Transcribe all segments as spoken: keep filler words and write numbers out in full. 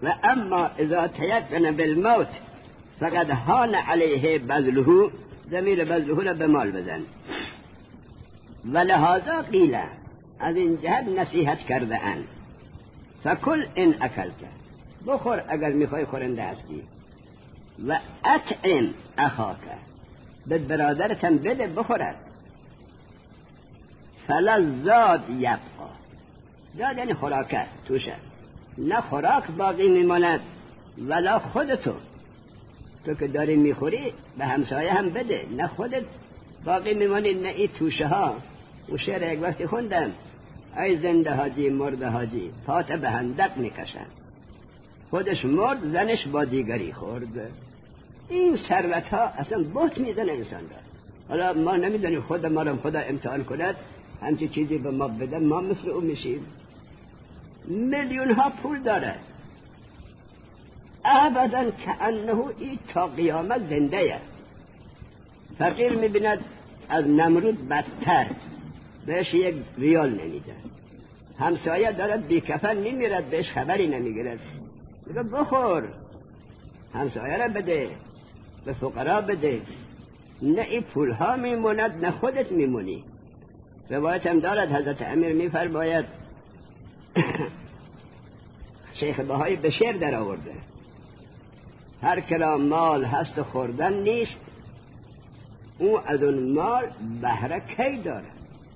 و اما اذا تیقن بالموت فقد هان علیه بذله، ضمیر بذله را به مال بزن. و لهذا قیل، از این جهت نصیحت کرده اند فکل این اکلت، بخور اگر میخوای خورنده هستی، و اطعم اخاک، به برادرتم بده بخورد. فلزاد یبقا، زاد یعنی خوراکه توشه، نه خوراک باقی میماند ولا خودتو، تو که داری میخوری به همسایه هم بده، نه خودت باقی میمانی، نه این توشه ها. و شعر یک وقتی خوندم، ای زنده حاجی مرد حاجی پات به هندق میکشن، خودش مرد زنش با دیگری خورد. این ثروت ها اصلا بهت میزنه انسان را. حالا ما نمیدونیم خود ما رو خدا امتحان کند همچی چیزی به ما بده ما مثل اون میشیم. میلیون ها پول داره ابدا کانه ای تا قیامت زنده یه. فقیر میبیند از نمرود بدتر، بهش یک ریال نمیده. همسایه داره بی کفن میمیرد بهش خبری نمیگیرد، میگه بخور، همسایه را بده، به فقرا بده. نه این پول ها میموند نه خودت میمونی. روایت هم دارد حضرت امیر میفرماید شیخ بهایی به شعر در آورده، هر کرا مال هست خوردن نیست، او از اون مال بهره کی داره.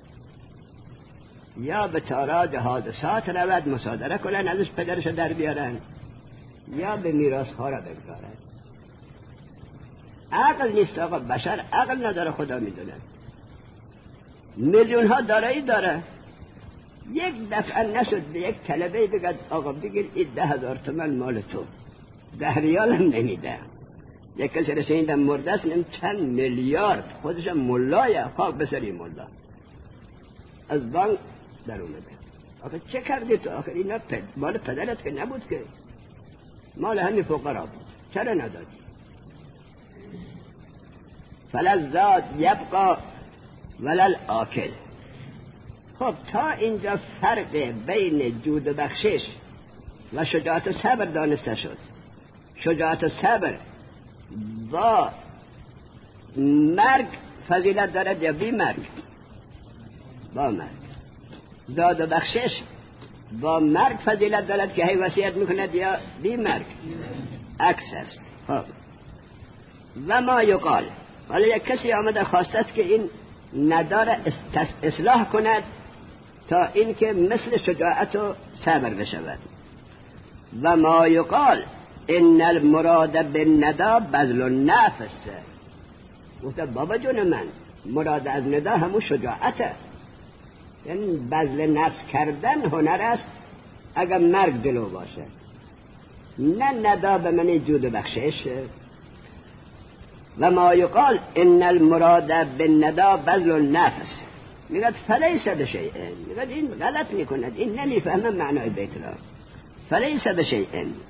یا به تاراج حادثات رود مصادره کنن ازش پدرش در بیارن، یا به میراث ها را بگذارن. عقل نیست آقا، بشر عقل نداره، خدا میدونه. میلیون ها دارایی داره، یک دفعه نشد به یک طلبه بگد آقا بگیر این ده هزار تومن مال تو، ده ریال هم نمیده. یک کسی رسیدم مرده است نم چند میلیارد، خودش ملایه، خاک بسری ملا، از بانک در اومده. آخه چه کردی تو؟ آخه اینا پد... مال پدرت که نبود که، مال همین فقرا بود، چرا ندادی؟ فلزاد یبقا ولل آکل. خب تا اینجا فرق بین جود و بخشش و شجاعت و صبر دانسته شد. شجاعت و صبر با مرگ فضیلت دارد یا بی مرگ؟ با مرگ. داد و بخشش با مرگ فضیلت دارد که هی وصیت میکند یا بی مرگ؟ عکس است. خب و ما یقال، حالا یک کسی آمده خواستد که این نداره اصلاح کند تا اینکه مثل شجاعت و صبر بشود. و ما یقال ان المراد بالندى بذل النفس. گفت بابا جون من مراد از ندا همون شجاعته، یعنی بذل نفس کردن هنر است اگر مرگ دلو باشه، نه ندا به معنی جود و بخشش. و ما یقال ان المراد بالندى بذل النفس، میگه فلیس بشیء، میگه این غلط میکند، این نمیفهمه معنای بیت را. فلیس بشیء،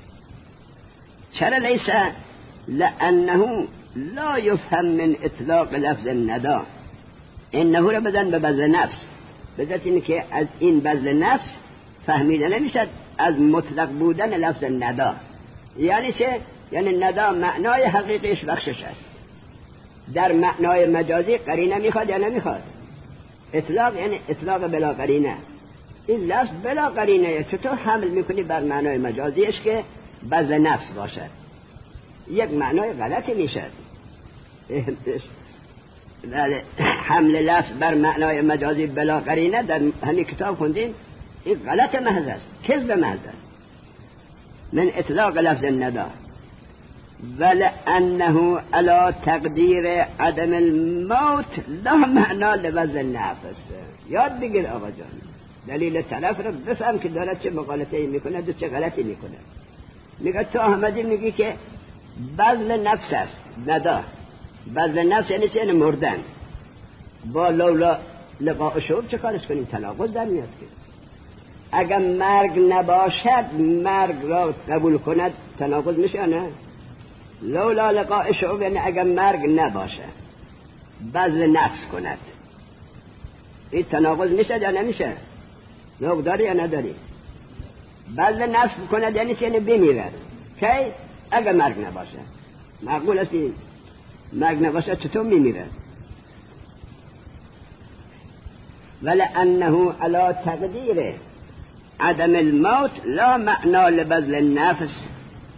چرا لیس؟ لانه لا یفهم من اطلاق لفظ الندى. انه را بدن به بذل نفس، بذات این که از این بذل نفس فهمیده نمیشد از مطلق بودن لفظ الندى. یعنی چه؟ یعنی ندا معنای حقیقیش بخشش است، در معنای مجازی قرینه میخواد یا نمیخواد؟ اطلاق یعنی اطلاق بلا قرینه. این لفظ بلا قرینه چطور حمل میکنی بر معنای مجازیش که بذل نفس باشد؟ یک معنای غلطی میشد. حمل لفظ بر معنای مجازی بلا قرینه در همین کتاب خوندیم، این غلط محض است، کذب محض است من اطلاق لفظ الندى. ولأنه على تقدیر عدم الموت لا معنا لبذل النفس. یاد بگیر آقا جان، دلیل طرف رو بفهم که دارد چه مقالطه‌ای میکنه و چه غلطی میکنه. میگه تو احمدی میگی که بذل نفس است ندا. بذل نفس یعنی چه؟ یعنی مردن. با لولا لقاء شعور چه کارش کنیم؟ تناقض در میاد که اگر مرگ نباشد مرگ را قبول کند تناقض میشه نه؟ لولا لقاء شعور یعنی اگر مرگ نباشه بذل نفس کند، این تناقض میشه یا نمیشه؟ نوع داری یا نداری؟ بذل نفس کند یعنی یعنی بمیرد که اگر مرگ نباشه معقول است مرگ نباشه چطور میمیرد؟ ولأنه على تقدير عدم الموت لا معنى لبذل النفس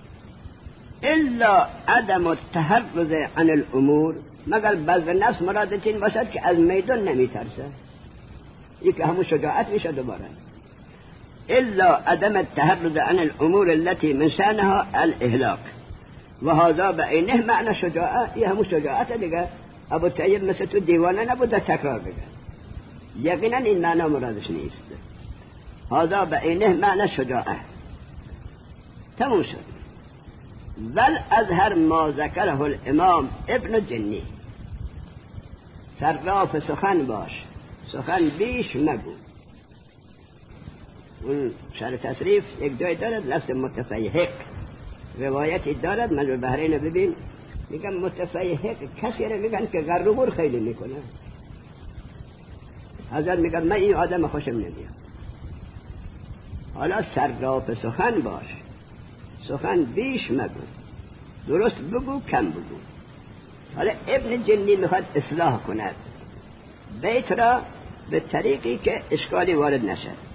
الا عدم التحرز عن الامور، مگر بذل نفس مراد این باشد که از میدان نمیترسه، یک همون شجاعت میشه دوباره. الا عدم التحرز عن الامور التي من شأنها الاهلاك و هذا بعینه معنی شجاعت، یه همون شجاعت دیگه. ابو طیب مثل تو دیوانه نبوده تکرار بگه، یقینا این معنی مرادش نیست. هذا بعینه معنی شجاعت. تموم شد. ول اظهر ما ذکره الامام ابن جنی، صراف سخن باش، سخن بیش مگو. اون شرح تصریف یک جای دارد لفظ متفیهق، روایتی دارد من بحرین ببین میگم متفیهق کسی را میگن که غرور خیلی میکنه. حضرت میگم من این آدم خوشم نمیاد. حالا صراف سخن باش، سخن بیش مگو، درست بگو کم بگو. حالا ابن جنی میخواد اصلاح کند بیت را به طریقی که اشکالی وارد نشد.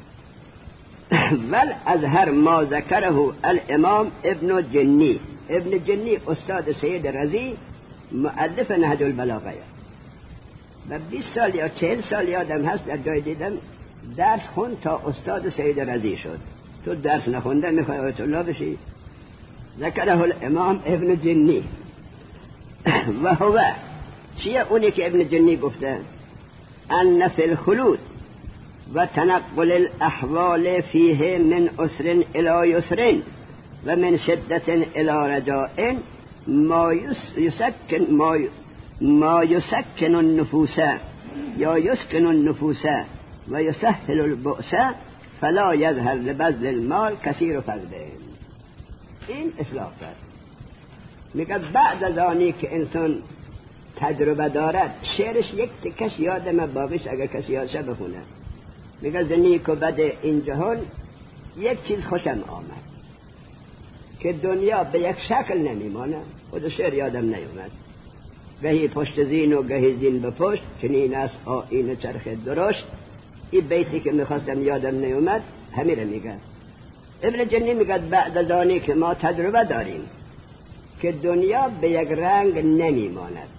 ول اظهر ما ذکره الامام ابن جنی، ابن جنی استاد سید رضی مؤلف نهج البلاغه و بیست سال یا چهل سال یادم هست در جای دیدم درس خون تا استاد سید رضی شد. تو درس نخونده میخوای آیت الله بشی؟ ذکره الامام ابن جنی و هو چیه اونی که ابن جنی گفته؟ ان فی الخلود و تنقل الاحوال فیه من اسر الى یسر و من شدت الى رجاء ما یسکن ما ما یسکن النفوس یا یسکن النفوس و یسهل البؤس فلا یظهر لبذل المال کثیر فضله. این اصلاح کرد. میگه بعد از آنی که انسان تجربه دارد، شعرش یک تکش یادم باقیش اگر کسی یادشه بخونه. میگه زنیک و بد این جهان یک چیز خوشم آمد که دنیا به یک شکل نمیمانه. خود شعر یادم نیومد. گهی پشت زین و گهی زین به پشت، چنین است آیین چرخ درشت. این بیتی که میخواستم یادم نیومد همین رو میگه. ابن جنی میگه بعد از آنی که ما تجربه داریم که دنیا به یک رنگ نمیماند،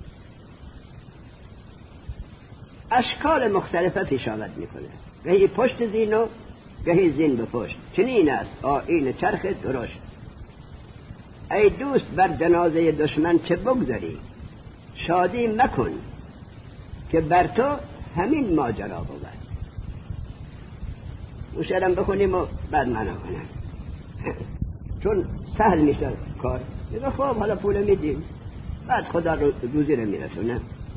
اشکال مختلفه پیش آمد میکنه، گهی پشت زین و گهی زین به پشت، چنین است آیین چرخ درشت. ای دوست بر جنازه دشمن چه بگذاری، شادی مکن که بر تو همین ماجرا بود. مشرم بخونیم و بعد معنا کنم چون سهل میشه کار. میگه خب حالا پول میدیم بعد خدا روزی رو میرسونه.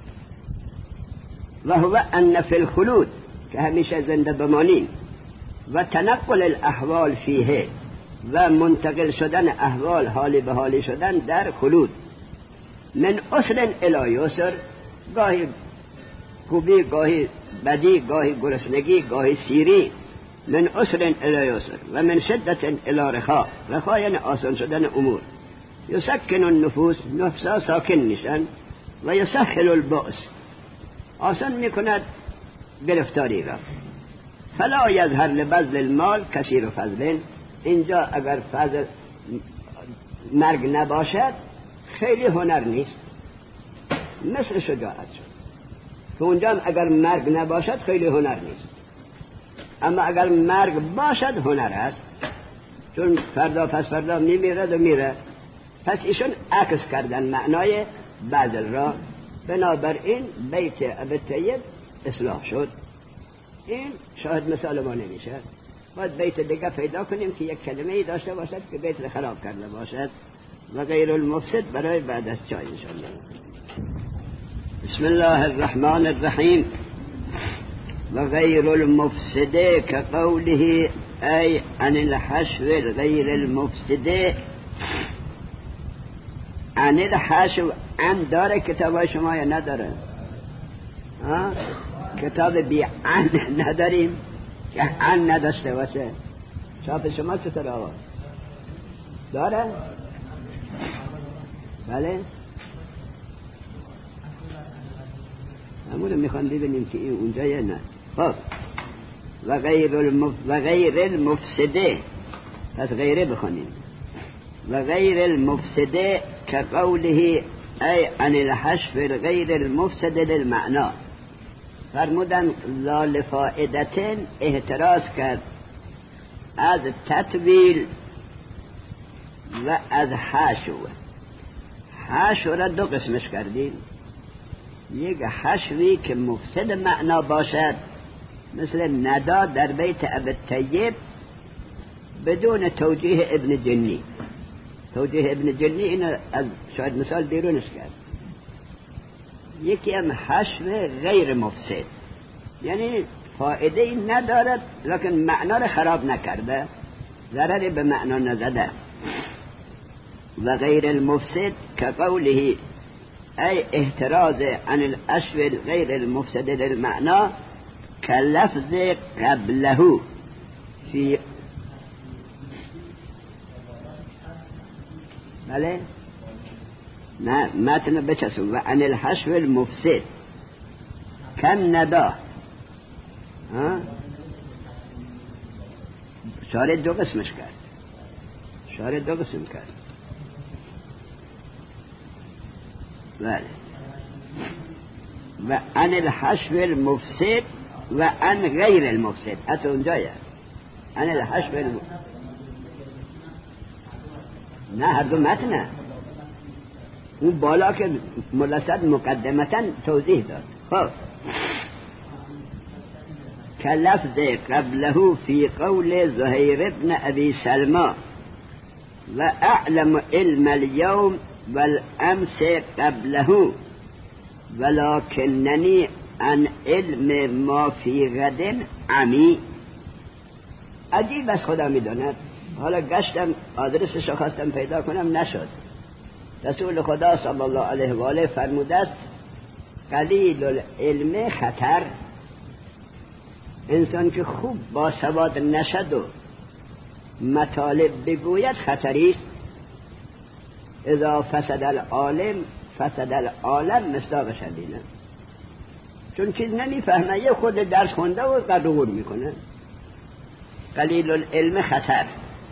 و هو ان فی الخلود که همیشه زنده بمانیم، و تنقل الاحوال فیه و منتقل شدن احوال، حالی به حالی شدن در خلود، من اسر الی یسر، گاهی خوبی گاهی بدی، گاهی گرسنگی گاهی سیری، من اسر الی یسر و من شدت الی رخا، رخا یعنی آسان شدن امور، یسکن النفوس، نفسا ساکن میشن، و یسهل البؤس، آسان میکند گرفتاری را. فلا یظهر لبذل المال کثیر فضل، اینجا اگر فضل مرگ نباشد خیلی هنر نیست، مثل شجاعت شد که اونجا اگر مرگ نباشد خیلی هنر نیست، اما اگر مرگ باشد هنر است، چون فردا پس فردا میمیرد و میره. پس ایشون عکس کردن معنای بذل را، بنابراین بیت ابی طیب اصلاح شد. این شاهد مثال ما نمیشه، باید بیت دیگه پیدا کنیم که یک کلمه ای داشته باشد که بیت را خراب کرده باشد. و غیر المفسد برای بعد از چای انشاءالله. بسم الله الرحمن الرحیم. و غیر المفسد که قوله ای عن الحشو غیر المفسد، عن الحشو عن داره کتاب شما یا نداره؟ کتاب بی عن نداریم که عن نداشته باشه. چاپ شما چطور آقا؟ داره؟ بله؟ همون رو میخوان ببینیم که این اونجا یا نه. خب و غیر المف... و غیر المفسده، پس غیره بخونیم. و غیر المفسده که قوله ای عن الحشف غیر المفسده للمعنا، فرمودن لا لفائدتن احتراز کرد از تطویل و از حشو. حشو را دو قسمش کردیم، یک حشوی که مفسد معنا باشد مثل ندا در بیت ابی الطیب بدون توجیه ابن جنی. توجیه ابن جنی اینو از شاید مثال بیرونش کرد. یکی هم حشو غیر مفسد، یعنی فایده ای ندارد لکن معنا را خراب نکرده، ضرری به معنا نزده. و غیر المفسد که قوله ای احتراز عن الاشو غیر المفسد للمعنا که لفظ قبله فی بله نه متن بچسون و عن الحشو المفسد کن ندا. شارع دو قسمش کرد، شارع دو قسم کرد. بله و عن الحشو المفسد و عن غیر المفسد، حتی اونجایه عن الحشو المفسد. نه هر دو متنه، اون بالا که ملصد مقدمتا توضیح داد. خب که لفظ قبله فی قول زهیر ابن ابی سلمى و اعلم علم اليوم والامس قبله ولكنني عن علم ما فی غد عمی. عجیب از خدا میداند. حالا گشتم آدرسش رو خواستم پیدا کنم نشد. رسول خدا صلی الله علیه و آله فرموده است قلیل العلم خطر. انسان که خوب با سواد نشد و مطالب بگوید خطری است. اذا فسد العالم فسد العالم مصداقش همینه. چون چیز نمیفهمه یه خود درس خونده و قدور میکنه. قلیل العلم خطر.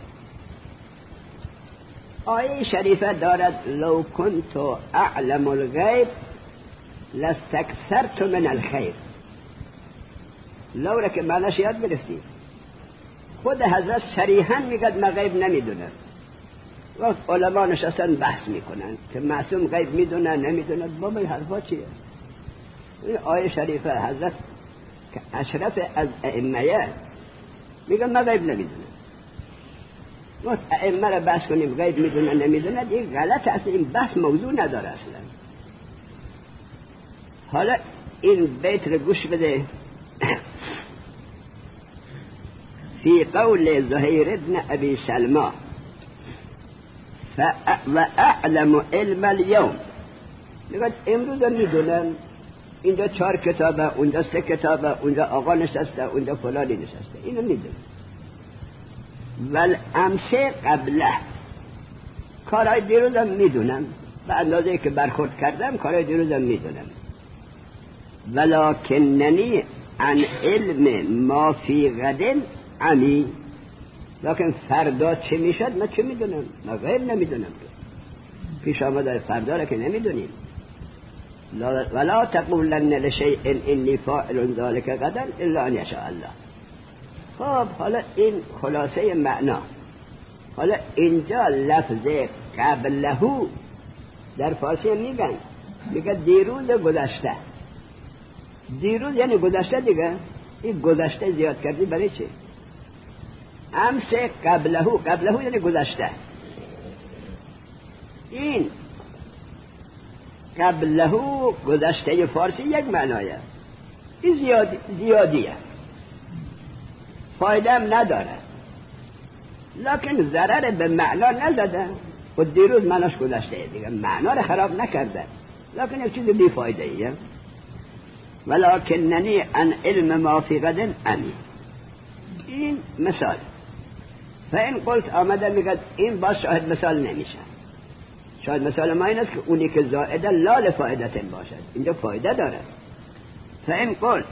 آیه شریفه دارد لو کنت اعلم الغیب لاستكثرت من الخیر. لو را که معناش یاد گرفتی. خود حضرت صریحا میگد من غیب نمیدونم. وقت علما نشستن بحث میکنن که معصوم غیب میدونه نمیدونه. بابا این حرفا چیه؟ این آیه شریفه حضرت که اشرف از ائمه میگه من غیب نمیدونم. وقت ائمه را بحث کنیم غیب میدونه نمیدونه دیگه غلط است. این بحث موضوع نداره اصلا. حالا این بیت رو گوش بده. فی قول زهیر ابن ابی سلمى و اعلم علم اليوم. میگه امروز میدونم اینجا چهار کتابه، اونجا سه کتابه، اونجا آقا نشسته، اونجا فلانی نشسته، اینو میدونم. والامس قبله، کارهای دیروزم میدونم به اندازه که برخورد کردم کارهای دیروزم میدونم. ولکننی عن علم ما فی غد عمی. لکن فردا چه میشد من چه میدونم؟ من غیب نمیدونم. پیش آمده فردا را که نمیدونیم. ولا تقولن لشیء انی فاعل ذلک غدا الا ان یشاء الله. خب حالا این خلاصه معنا. حالا اینجا لفظ قبله در فارسی میگن، میگه دیروز گذشته. دیروز یعنی گذشته دیگه. این گذشته زیاد کردی برای چی؟ امس قبله، قبله یعنی گذشته. این قبله گذشته فارسی یک معنایه. این زیاد زیادیه، فایده هم نداره، لکن ضرر به معنا نزده. و دیروز معناش گذشته دیگه، معنا رو خراب نکرده، لکن یک چیز بی فایده ایه. ولکننی عن علم ما فی غد عمی. این مثال. فین قلت آمده میگه این باز شاهد مثال نمیشه. شاهد مثال ما این است که اونی که زائده لا لفائدت باشد، اینجا فایده داره. فین قلت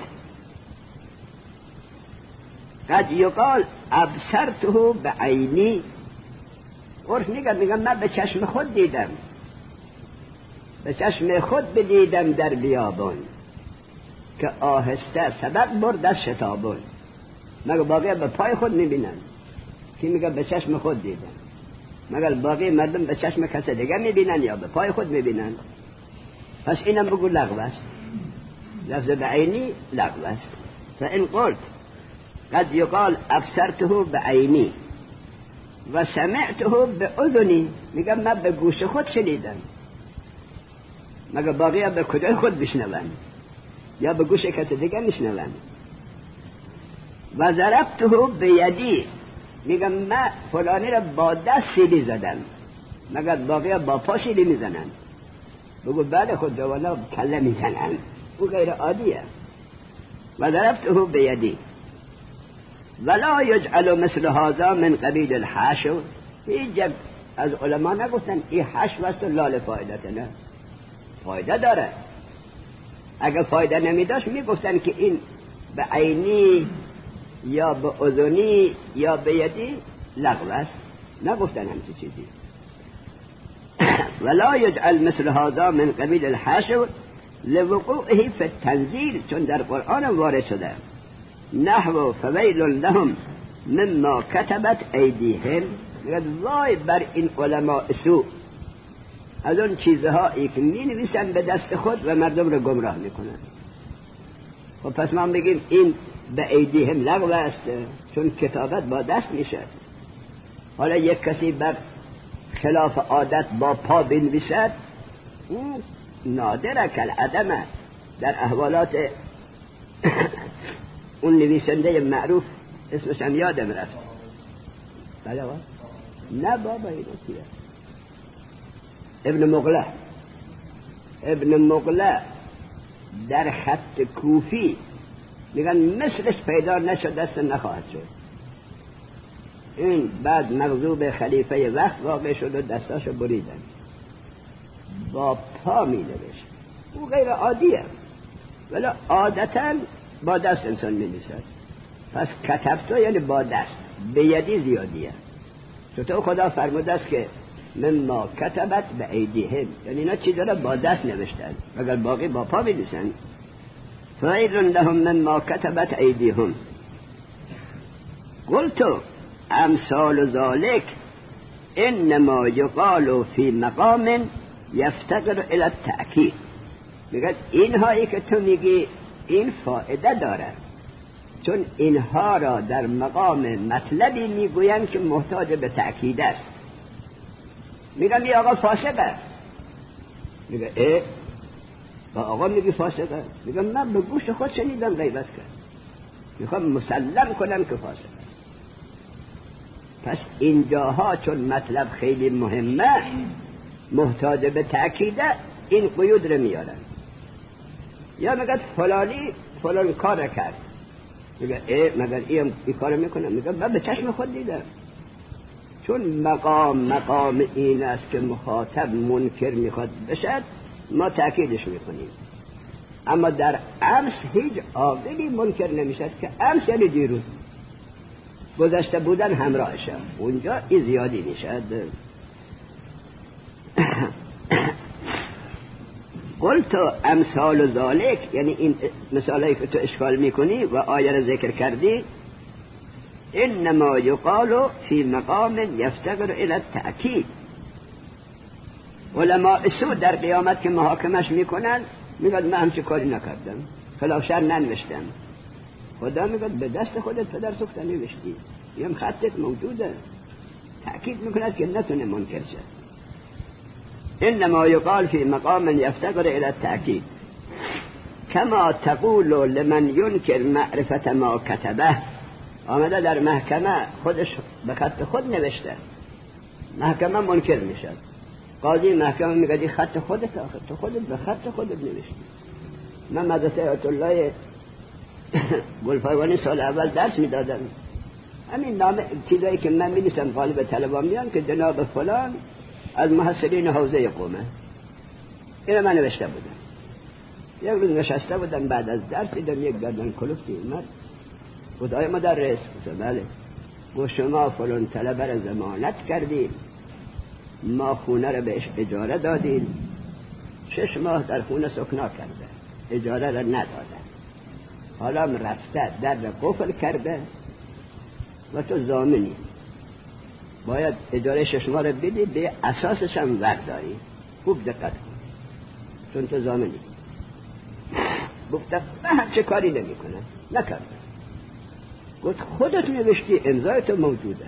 قد یقال ابصرته بعینی، عرف میگه میگه من به چشم خود دیدم، به چشم خود بدیدم در بیابان که آهسته سبق برد از شتابان. مگر باقی به پای خود میبینن که میگه به چشم خود دیدم، مگر باقی مردم به چشم کسی دیگه میبینن یا به پای خود میبینن؟ پس اینم بگو لغو است، لفظ بعینی لغو است. فان قلت قد یقال ابصرته بعینی و سمعته باذنی، میگم من به گوش خود شنیدم، مگر باقی به کجای خود بشنون یا به گوش کسی دیگه میشنون؟ و ضربته بیدی، میگم من فلانی را با دست سیلی زدم، مگر باقی با پا سیلی میزنن؟ بگو بله خود جوانا کله میزنن، او غیر عادیه. و ضربته بیدی ولا یجعل مثل هذا من قبیل الحشو، هیچ از علما نگفتن این حشو است و لا فایده، نه فایده داره. اگر فایده نمیداشت میگفتن که این به عینی یا به اذنی یا به یدی لغو است، نگفتن همچی چیزی. ولا یجعل مثل هذا من قبیل الحشو لوقوعه فی التنزیل، چون در قرآن وارد شده. نحو فویل لهم مما كتبت ایدیهم، میگه وای بر این علماء سوء از اون چیزهایی که می نویسن به دست خود و مردم رو گمراه میکنن. خب پس ما بگیم این به ایدیهم لغو است چون کتابت با دست میشه. حالا یک کسی بر خلاف عادت با پا بنویسد، اون نادره کل عدمه. در احوالات اون نویسنده معروف اسمش هم یادم رفت، بله با؟ نه بابا اینو کیه؟ ابن مغله. ابن مغله در خط کوفی میگن مثلش پیدا نشد، دست نخواهد شد. این بعد مغضوب خلیفه وقت واقع شد و دستاشو بریدن، با پا می نوشت. او غیر عادیه، ولی عادتا با دست انسان می نویسد. پس کتبتو یعنی با دست، به یدی زیادیه. چطور خدا فرموده است که مما کتبت به ایدیهم، یعنی اینا چیزا را با دست نوشتن، مگر باقی با پا می نویسن. فویل لهم مما کتبت ایدیهم. قلتو امثال ذلك انما یقال فی مقام یفتقر الی التأکید. میگه اینهایی که تو میگی این فایده داره، چون اینها را در مقام مطلبی میگویند که محتاج به تأکید است. میگم یه آقا فاسقه، میگه اه با آقا میگی فاسقه؟ میگم من به گوش خود شنیدم غیبت کرد، میخوام مسلم کنم که فاسقه. پس اینجاها چون مطلب خیلی مهمه محتاج به تأکیده، این قیود رو میارن. یا میگه فلانی فلان کار کرد، میگه اه مگر این این کار میکنه؟ میگه من به چشم خود دیدم. چون مقام مقام این است که مخاطب منکر میخواد بشد، ما تأکیدش میکنیم. اما در امس هیچ عاقلی منکر نمیشد که امس یعنی دیروز گذشته بودن همراهشه، اونجا این زیادی میشد. قلت امثال ذالک، یعنی این مثالی که تو اشکال میکنی و آیه را ذکر کردی، انما یقال فی مقام یفتقر الی التأکید. علماء سو در قیامت که محاکمش میکنن میگن من همچه کاری نکردم، خلاف شرع ننوشتم. خدا میگه به دست خودت پدر سوخته نوشتی، یم خطت موجوده. تأکید میکند که نتونه منکر شد. انما یقال فی مقام یفتقر الی التأکید کما تقول لمن ینکر معرفت ما کتبه. آمده در محکمه خودش به خط خود نوشته، محکمه منکر میشد. قاضی محکمه میگه دی خط خودت، آخه تو خودت به خط خودت نوشتی. من مدرسه آیت الله گلپایگانی سال اول درس میدادم، همین نام چیزایی که من می‌نویسم غالب طلبا میان که جناب فلان از محصلین حوزه قومه، اینو من نوشته بودم. یک روز نشسته بودم بعد از درس دیدم یک گردن کلفتی اومد بود آیا مدرس؟ گفتم بله. گفت شما فلان طلبه را ضمانت کردیم، ما خونه را بهش اجاره دادیم، شش ماه در خونه سکنا کرده، اجاره را نداده، حالا رفته در را قفل کرده و تو ضامنی، باید اجاره شش ماه را بدی، به اساسش هم ورداری. خوب دقت کن چون تو ضامنی. گفتم من هر چه کاری نمی کنم. نکردم. گفت خودت نوشتی امضای تو موجوده.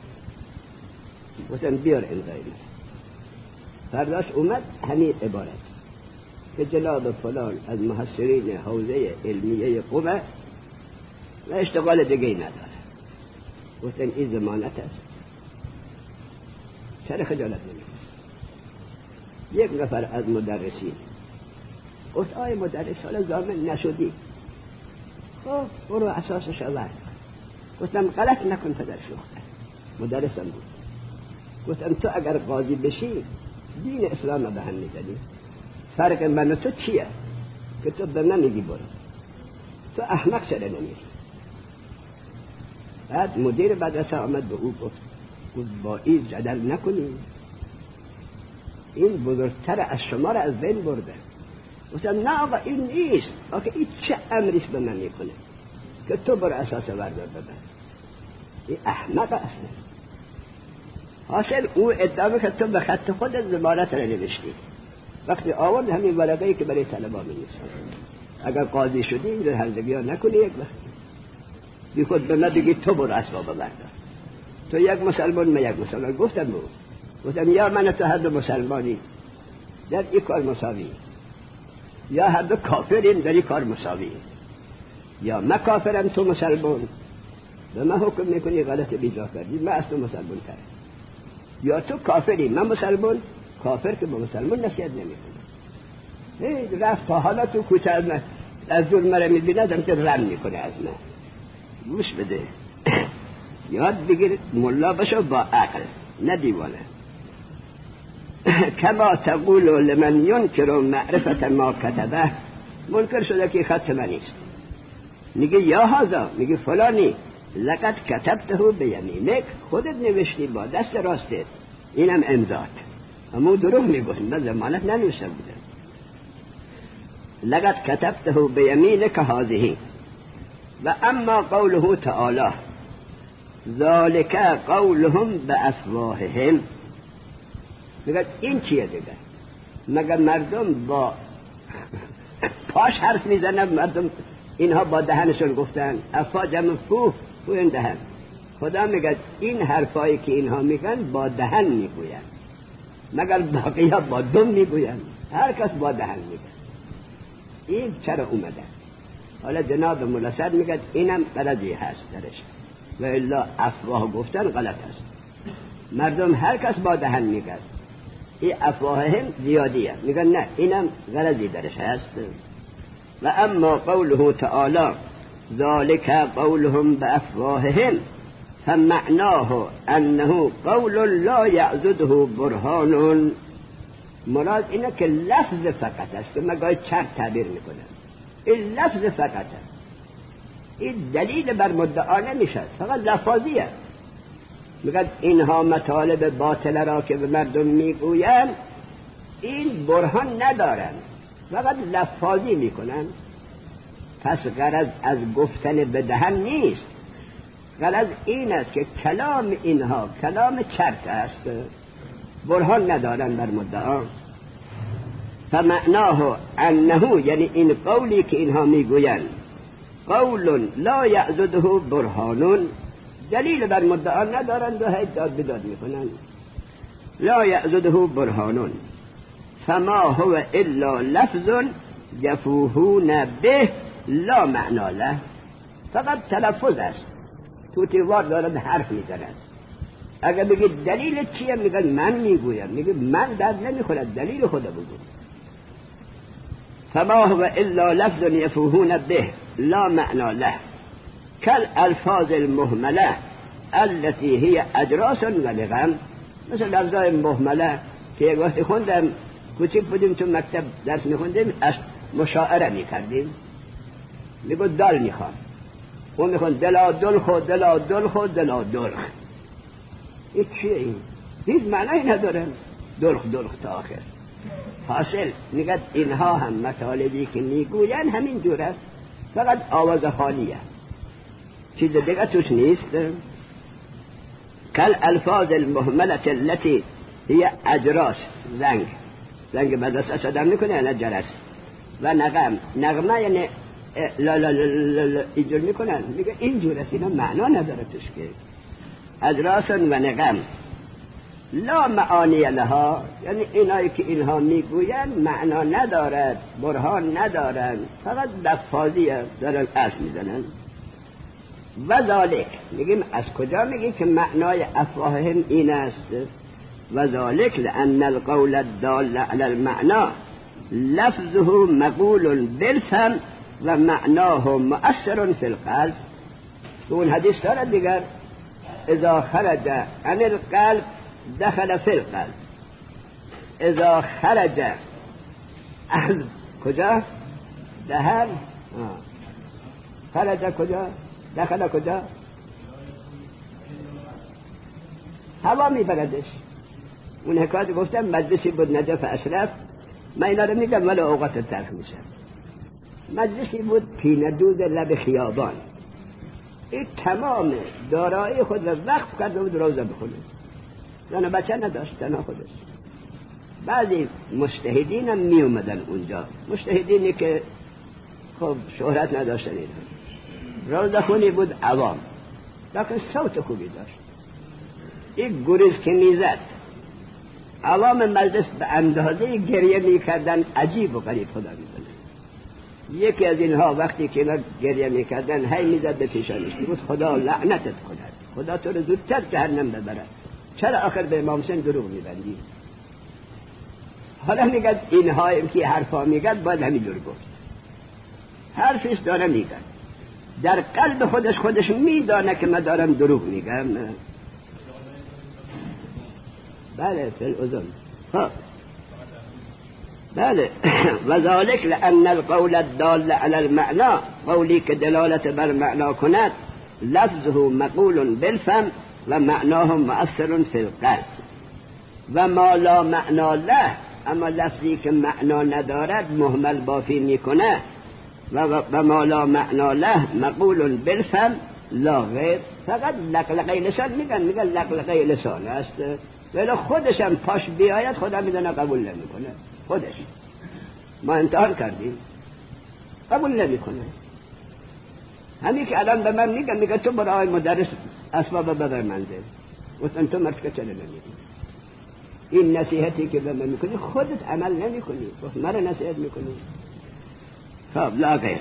گفتم بیار امضای من. فرداش اومد همین عبارت که جناب فلان از محصلین حوزه علمیه قومه و اشتغال دیگه نداره. گفتم این ضمانت است. چرا خجالت نمی‌کشی؟ یک نفر از مدرسین گفت آی مدرس حالا ضامن نشدی، خب برو اساسش آورد. گفتم غلط نکن پدر شوخته. مدرسم بود. گفتم تو اگر قاضی بشی دین اسلام رو به هم میزنی. فرق من و تو چیه که تو به من میگی برو؟ تو احمق شده نمیری. بعد مدیر مدرسه آمد به او گفت با این جدل نکنی، این بزرگتر از شما را از بین برده. گفتم نه آقا این نیست. آقا این چه امریست به من میکنه که تو برو اساس وردار ببر؟ این احمق اصلا. حاصل او ادعا که تو به خط خود ضمانت را نوشتی. وقتی آورد همین ورقه‌ای که برای طلبا می‌نویسن اگر قاضی شدی این هرزگی ها نکنی، یک وقت بی خود به من بگی تو برو اسباب بردار. تو یک مسلمان من یک مسلمان. گفتم بود گفتم یا من تو هر دو مسلمانی در این کار مساوی، یا هر دو کافریم در این کار مساوی، یا من کافرم تو مسلمان به من حکم میکنی غلط بیجا کردی من از تو مسلمان تر، یا تو کافری من مسلمان، کافر که با مسلمان نصیحت نمیکنه. هی رفت تا حالا تو کوچه از دور مرا میبیندم که رم میکنه از من. گوش بده یاد بگیر ملا بشو با عقل نه دیوانه. کما تقول لمن ینکر معرفت ما کتبه، منکر شده که خط من نیست. میگه یا هذا، میگه فلانی لقد کتبته بیمینک، خودت نوشتی با دست راستت، اینم امضات. اما دروغ میگه من ضمانت ننوشته بودم. لقد کتبته بیمینک هذه. و اما قوله تعالی ذالک قولهم بافواههم، میگه این چیه دیگه؟ مگر مردم با پاش حرف میزنن؟ مردم اینها با دهنشون گفتن. افوا جمع فو، فو این دهن. خدا میگه این حرفایی که اینها میگن با دهن میگوین، مگر باقی ها با دم میگوین؟ هر کس با دهن میگه. این چرا اومده؟ حالا جناب ملاسر میگه اینم غلطی هست درش، و الا افواه گفتن غلط هست. مردم هر کس با دهن میگه، این افواههم زیادیه. میگن نه اینم غلطی درش هست. و اما قوله تعالی ذالک قولهم بافواههم فمعناه انه قول لا یعضده برهان. مراد اینه که لفظ فقط است که مگاهی چرت تعبیر میکنه. این لفظ فقط است، این دلیل بر مدعا نمیشه، فقط لفاظیه. میگن اینها مطالب باطل را که به مردم میگوین این برهان ندارن، فقط لفاظی میکنن. پس غرض از گفتن به دهن نیست، غرض این است که کلام اینها کلام چرت است، برهان ندارن بر مدعا. فمعناه انه، یعنی این قولی که اینها میگوین قول لا یعضده برهان، دلیل بر مدعا ندارند و هی داد بداد میکنن. لا یعضده برهان فما هو الا لفظ یفوهون به لا معنا له. فقط تلفظ است، توتیوار دارد حرف میزنند. اگر بگید دلیل چیه میگن من میگویم، میگه من درد نمیخورد، دلیل خدا بگو. فما هو الا لفظ یفوهون به لا معنا له کل الفاظ المهمله التي هي اجراس و لغم، مثل لفظای مهمله که یک وقتی خوندم کوچیک بودیم تو مکتب درس میخوندیم مشاعره میکردیم، میگو دال میخوام، اون میخوان دلا دلخ و دلا دلخ و دلا دلخ. این چیه این؟ هیچ معنی نداره دلخ دلخ تا آخر. حاصل میگه اینها هم مطالبی که میگوین همین جور است، فقط آواز خالیه، چیز دیگه توش نیست. کل الفاظ المهملة التي هي اجراس، زنگ زنگ به دست صدا میکنه یعنی جرس، و نغم نغمه یعنی لا لا لا لا لا اینجور میکنن، میگه اینجور است، اینا معنا نداره توش که اجراس و نغم. لا معانی لها یعنی اینایی که اینها میگوین معنا ندارد، برهان ندارن، فقط لفاظی دارن حرف میزنن. و ذالک میگیم از کجا میگی که معنای افواههم این است؟ و ذالک لان القول الدال علی المعنى لفظه مقول بالفم و معناه مؤثر فی القلب. اون حدیث دارد دیگر اذا خرج عن القلب دخل فی القلب، اذا خرج از کجا دهل خرج کجا دخل کجا هوا میبردش. اون حکایت گفتم مجلسی بود نجف اشرف، من اینا رو میگم ولی اوقات تلخ میشه. مجلسی بود پیندوز لب خیابان، این تمام دارایی خود رو وقف کرده بود روزه بخونه، زن و بچه نداشت، تنها خودش. بعضی مجتهدین هم می اومدن اونجا، مجتهدینی که خب شهرت نداشتن، اینا روزه خونی بود عوام، لیکن صوت خوبی داشت. این گریز که میزد عوام مجلس به اندازه گریه میکردن، عجیب و غریب خدا میدونه. یکی از اینها وقتی که اینا گریه میکردن هی میزد به پیشانش، میگفت خدا لعنتت کند، خدا تو رو زودتر جهنم ببرد، چرا آخر به امام حسین دروغ میبندی؟ حالا میگه اینها که حرفا میگه باید همینجور گفت، حرفش داره میگه، در قلب خودش خودش میدانه که من دارم دروغ میگم. بله فی الاذن. ها بله. و ذالک لان القول الدال علی المعنى، قولی که دلالت بر معنا کند لفظه مقول بالفم و معناه مؤثر فی القلب. و ما لا معنا له، اما لفظی که معنا ندارد مهمل بافی میکنه. و ما لا معنا له مقول بالفم لا غیر، فقط لقلقه لسان میگن، میگن لقلقه لسان است، ولی خودشم پاش بیاید خدا میدونه قبول نمیکنه. خودش ما امتحان کردیم قبول نمیکنه. همین که الان به من میگن، میگه تو برای مدرس اسباب ببر منزل، گفتن تو مرد که چرا نمیگی؟ این نصیحتی که به من میکنی خودت عمل نمیکنی، گفت مرا نصیحت میکنی. خب لا غیر.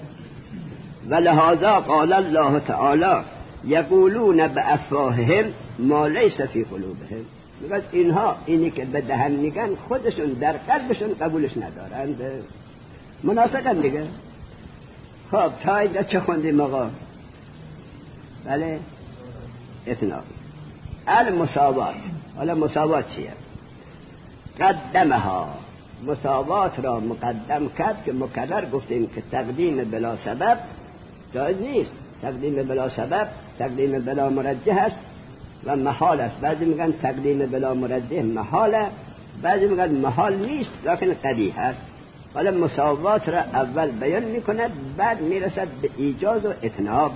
ولهذا قال الله تعالی یقولون بافواههم ما لیس فی قلوبهم، میگه اینها اینی که به دهن میگن خودشون در قلبشون قبولش ندارند. منافقن دیگه. خب تا اینجا چه خوندیم آقا؟ بله اتناب المساوات. حالا مساوات چیه؟ قدمها، مساوات را مقدم کرد که مکرر گفتیم که تقدیم بلا سبب جایز نیست. تقدیم بلا سبب تقدیم بلا مرجح است و محال است. بعضی میگن تقدیم بلا مرجح محاله، بعضی میگن محال نیست لیکن قبیح است. حالا مساوات را اول بیان میکند، بعد میرسد به ایجاز و اتناب.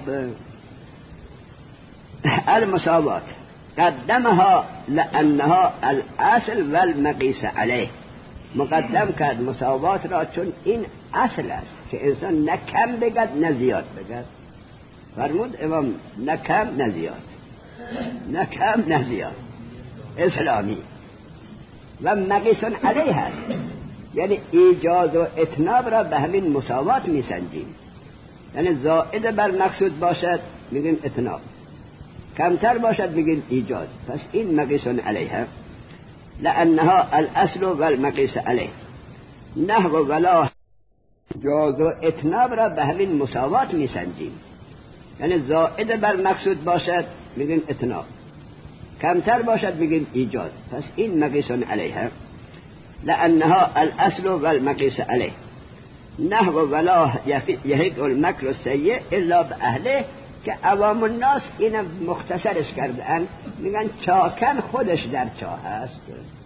المساوات قدمها لانها الاصل والمقیس علیه، مقدم کرد مساوات را چون این اصل است که انسان نه کم بگد نه زیاد بگد. فرمود امام نه کم نه زیاد، نه کم نه زیاد، اسلامی. و مقیس علیه هست، یعنی ایجاز و اتناب را به همین مساوات میسنجیم. یعنی زائد بر مقصود باشد میگیم اتناب، کمتر باشد میگیم ایجاز. پس این مقیس علیه لانها الاصل والمقیس علیه. نحو ولا جاز و اتناب را به همین مساوات میسنجیم، یعنی زائد بر مقصود باشد میگن اتناب، کمتر باشد میگن ایجاد. پس این مقیس علیها لانها الاصل والمقیس علیه. نحو ولا یحق المکر السیء الا باهله، که عوام الناس این مختصرش کردن، میگن چاکن خودش در چاه هست.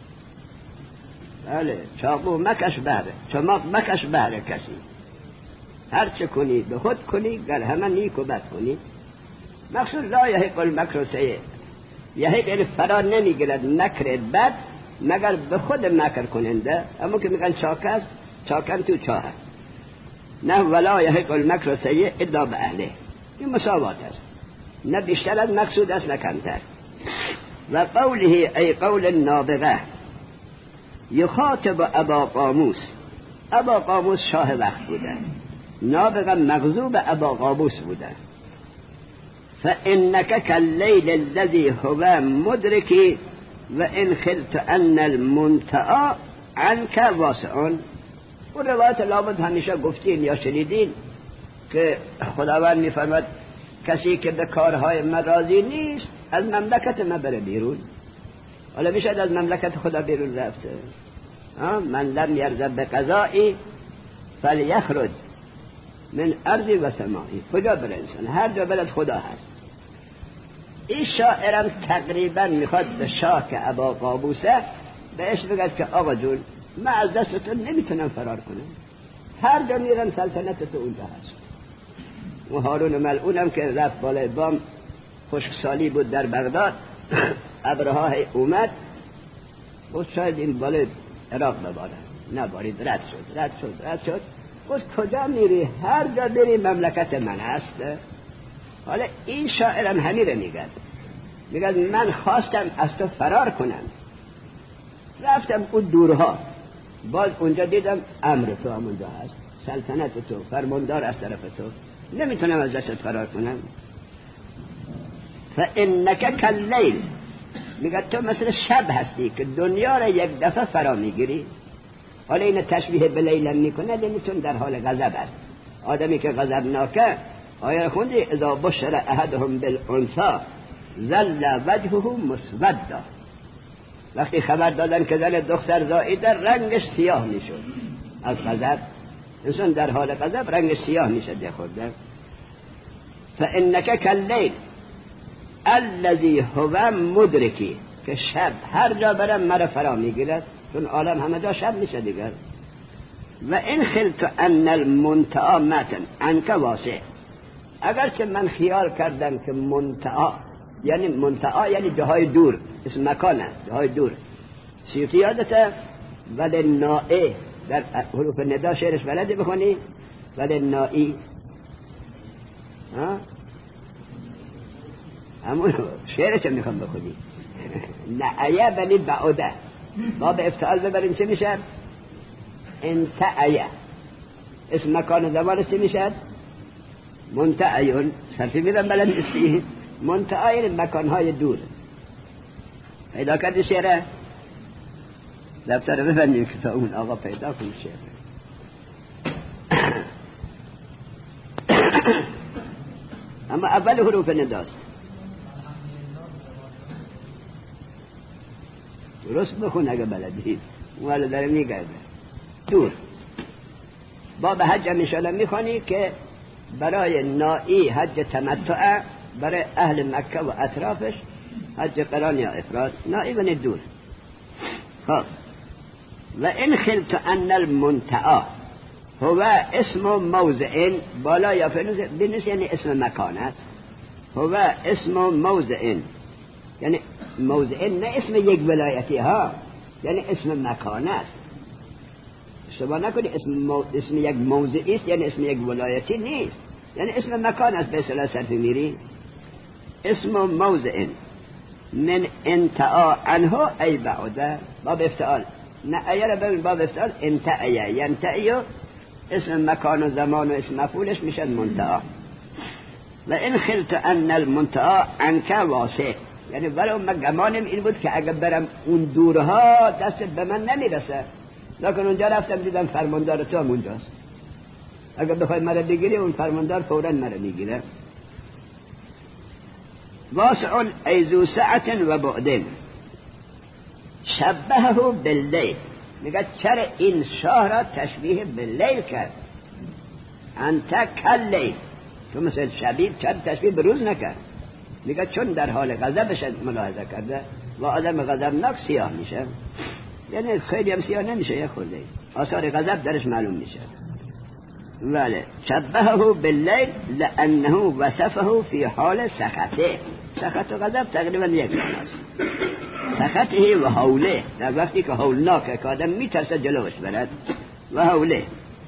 بله، چاقو مکش بهره، چماق مکش بهره کسی، هر چه کنی به خود کنی، گر همه نیک و بد کنی. مقصود لا یحق المکر السیء، یحق یعنی فرار نمیگیرد مکر بد مگر به خود مکر کننده. اما که میگن چاک است، چاکن تو چاه هست. نه ولا یحق المکر السیء الا باهله، این مساوات است، نه بیشتر از مقصود است نه کمتر. و قوله ای قول النابغه یخاطب ابا قاموس. ابا قاموس شاه وقت بوده، نابغه مغضوب ابا قاموس بوده. فانک کاللیل الذی هو مدرکی و ان خلت ان المنتهی عنک واسع. و روایت لابد همیشه گفتین یا شنیدین که خداوند میفرماد کسی که به کارهای من راضی نیست از مملکت من بره بیرون. حالا میشه از مملکت خدا بیرون رفته؟ من لم یرضى بقضایی فلیخرج من ارضی و سمایی. کجا بره انسان؟ هر جا بلد خدا هست. این شاعرم تقریبا میخواد به شاه که ابا قابوسه بهش بگد که آقا جون من از دست تو نمیتونم فرار کنم، هر جا میرم سلطنت تو اونجا هست. و هارون ملعونم که رفت بالای بام، خشکسالی بود در بغداد، ابرها اومد گفت شاید این بالای عراق ببارد، نبارید، رد شد رد شد رد شد. گفت کجا میری؟ هر جا بری مملکت من هست. حالا این شاعرم همین رو میگد، میگد من خواستم از تو فرار کنم، رفتم اون دورها، باز اونجا دیدم امر تو هم اونجا هست، سلطنت تو، فرماندار از طرف تو، نمیتونم از دست فرار کنم. فانک کاللیل، میگه تو مثل شب هستی که دنیا را یک دفعه فرا میگیری. حالا این تشبیه به لیل میکنه یعنی چون در حال غضب است. آدمی که غضبناکه، آیه خوندی اذا بشر احدهم بالانثى ظل وجهه مسودا، وقتی خبر دادن که زن دختر زاییده رنگش سیاه میشد از غضب. انسان در حال غضب رنگش سیاه میشد خورده. فانک کاللیل الذی هو مدرکی، که شب هر جا برم مرا فرا میگیرد، چون عالم همه جا شب میشه دیگر. و این خلت ان المنتهی متن عنک واسع، اگرچه من خیال کردم که منتهی یعنی منتهی یعنی جاهای دور، اسم مکان است، جاهای دور. سیوطی یادته ولی نائه در حروف ندا شعرش بلدی بخونی؟ ولی نائی ها همون شعرش هم میخوام بخونی. نعیه بلی بعوده، ما به افتعال ببریم چه میشد؟ انتعیه. اسم مکان زمانش چه میشد؟ منتعیون. صرفی میرم بلد اسمی منتعیون مکانهای دور. پیدا کردی شعره؟ دفتر بفندیم که تا اون آقا پیدا کنی شعره. اما اول حروف نداست درست بخون اگه بلدید. اون داره میگرده دور. باب حج هم انشاءالله میخوانی که برای نائی حج تمتع، برای اهل مکه و اطرافش حج قران یا افراد. نائی بنی دور. خب و این خلت ان المنتهی هو اسم موضع، بالا یا بنویس یعنی اسم مکان است. هو اسم موضع یعنی موضع نه اسم یک ولایتی ها، یعنی اسم مکان است. اشتباه نکنی، اسم, مو... اسم یک موضعی است یعنی اسم یک ولایتی نیست، یعنی اسم مکان است. به اصطلاح صرفی میری اسم موضع من انتهى عنه ای بعده. باب افتعال نه ایه را ببین، باب افتعال انتهی ینتهی، اسم مکان و زمان و اسم مفعولش میشد منتهى. و این خلت ان المنتهى عنک واسع، یعنی ولو من گمانم این بود که اگر برم اون دورها دست به من نمیرسه، لکن اونجا رفتم دیدم فرماندار تو هم اونجاست. اگر بخوای مرا بگیری اون فرماندار فوراً مرا میگیره. واسع ای ذو سعة و بعد شبهه باللیل. میگه چرا این شاه را تشبیه باللیل کرد؟ انت کاللیل، تو مثل شبیه، چرا تشبیه به روز نکرد؟ میگه چون در حال غضبش ملاحظه کرده و آدم غضبناک سیاه میشه، یعنی خیلی هم سیاه نمیشه، یه خورده آثار غضب درش معلوم میشه. ولی شبهه باللیل لانه وصفه فی حال سخطه. سخط و غضب تقریبا یک معناست. سخطه و حوله، در وقتی که حولناکه که آدم میترسه جلوش برد، و حوله.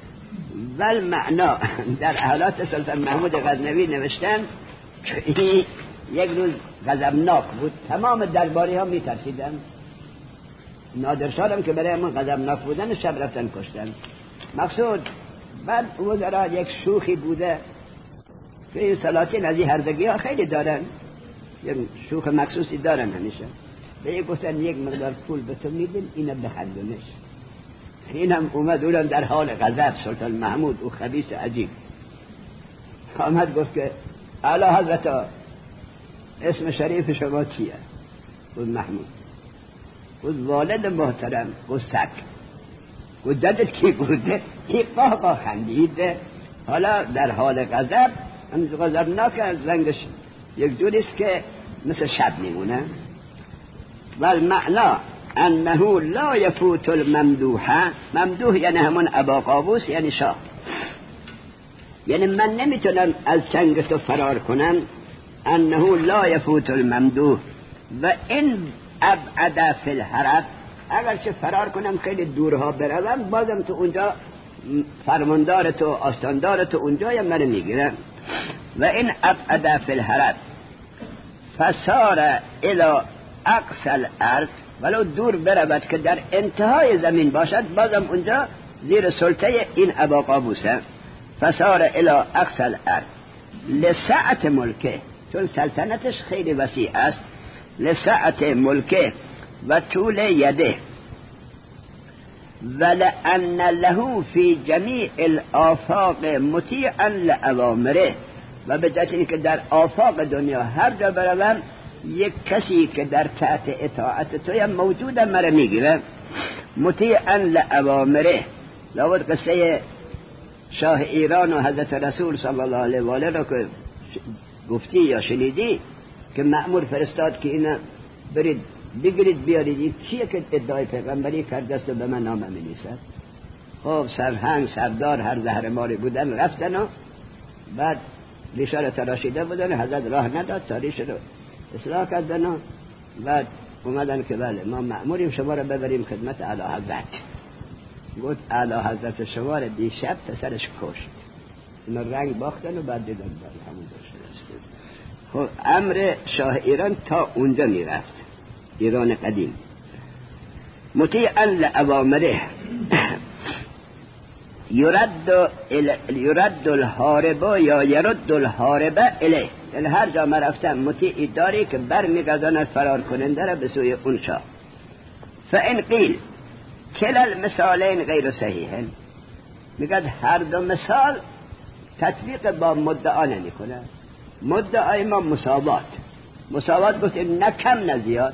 ول معنا در احالات سلطان محمود غزنوی نوشتن که این یک روز غضبناک بود، تمام درباری ها میترسیدن، نادرشاه هم که برای من غضبناک بودن شب رفتن کشتن. مقصود بعد وزرا یک شوخی بوده که این سلاطین از این هرزگی ها خیلی دارن، یک شوخ مخصوصی دارن همیشه. به یک گفتن یک مقدار پول به تو میدن اینم بخندونش. اینم اومد اولم در حال غضب، سلطان محمود او خبیث عجیب آمد گفت که اعلی حضرت اسم شریف شما چیه؟ بود محمود. بود والد محترم. بود سک. بود جدت کی بوده؟ این قاه قاه خندیده. حالا در حال غضب، هم غضبناک از رنگش یک جوریست که مثل شب میمونه. والمعنا انه لا يفوت الممدوح. ممدوح یعنی همون ابا قابوس، یعنی شاه. یعنی من نمیتونم از چنگ تو فرار کنم. انه لا يفوت الممدوح و این ابعد فی الهرب، اگرچه فرار کنم خیلی دورها بروم، بازم تو اونجا فرماندار تو، آستاندار تو اونجا یا من میگیرم. و این ابعد فی الهرب فسار الى اقصى الارض، ولو دور برود که در انتهای زمین باشد، بازم اونجا زیر سلطه این ابا قابوسه. فسار الى اقصى الارض لسعت ملکه، چون سلطنتش خیلی وسیع است. لسعت ملکه و طول یده ولأن له فی جمیع الآفاق مطیعا لأوامره، و به جهت اینکه در آفاق دنیا هر جا بروم یک کسی که در تحت اطاعت توی موجوده مرا میگیره. مطیعا لأوامره. لابد قصه شاه ایران و حضرت رسول صلی الله علیه و آله را که گفتی یا شنیدی که مأمور فرستاد که اینا برید بگیرید بیارید، این کیه که ادعای پیغمبری کرده است و به من نامه می‌نویسد؟ خب سرهنگ سردار هر زهرماری بودن رفتن و بعد ریشه را تراشیده بودن، حضرت راه نداد تا ریشه رو اصلاح کردن و بعد اومدن که بله ما مأموریم شما را ببریم خدمت اعلی حضرت. گفت اعلی حضرت شما را دیشب پسرش کشت. اینا رنگ باختن و بعد دیدن بله همون داشته. خب امر شاه ایران تا اونجا میرفت، ایران قدیم. مطیعا لأوامره یرد یرد الحارب یا یرد الحارب الیه، یعنی هر جا ما رفتم مطیعی داری که بر میگرداند فرار کننده را به سوی اون شاه. فان قیل کلا المثالین غیر صحیحن، میگه هر دو مثال تطبیق با مدعا نمی کنه. مدعای ما مساوات. مساوات گفت نه کم نه زیاد،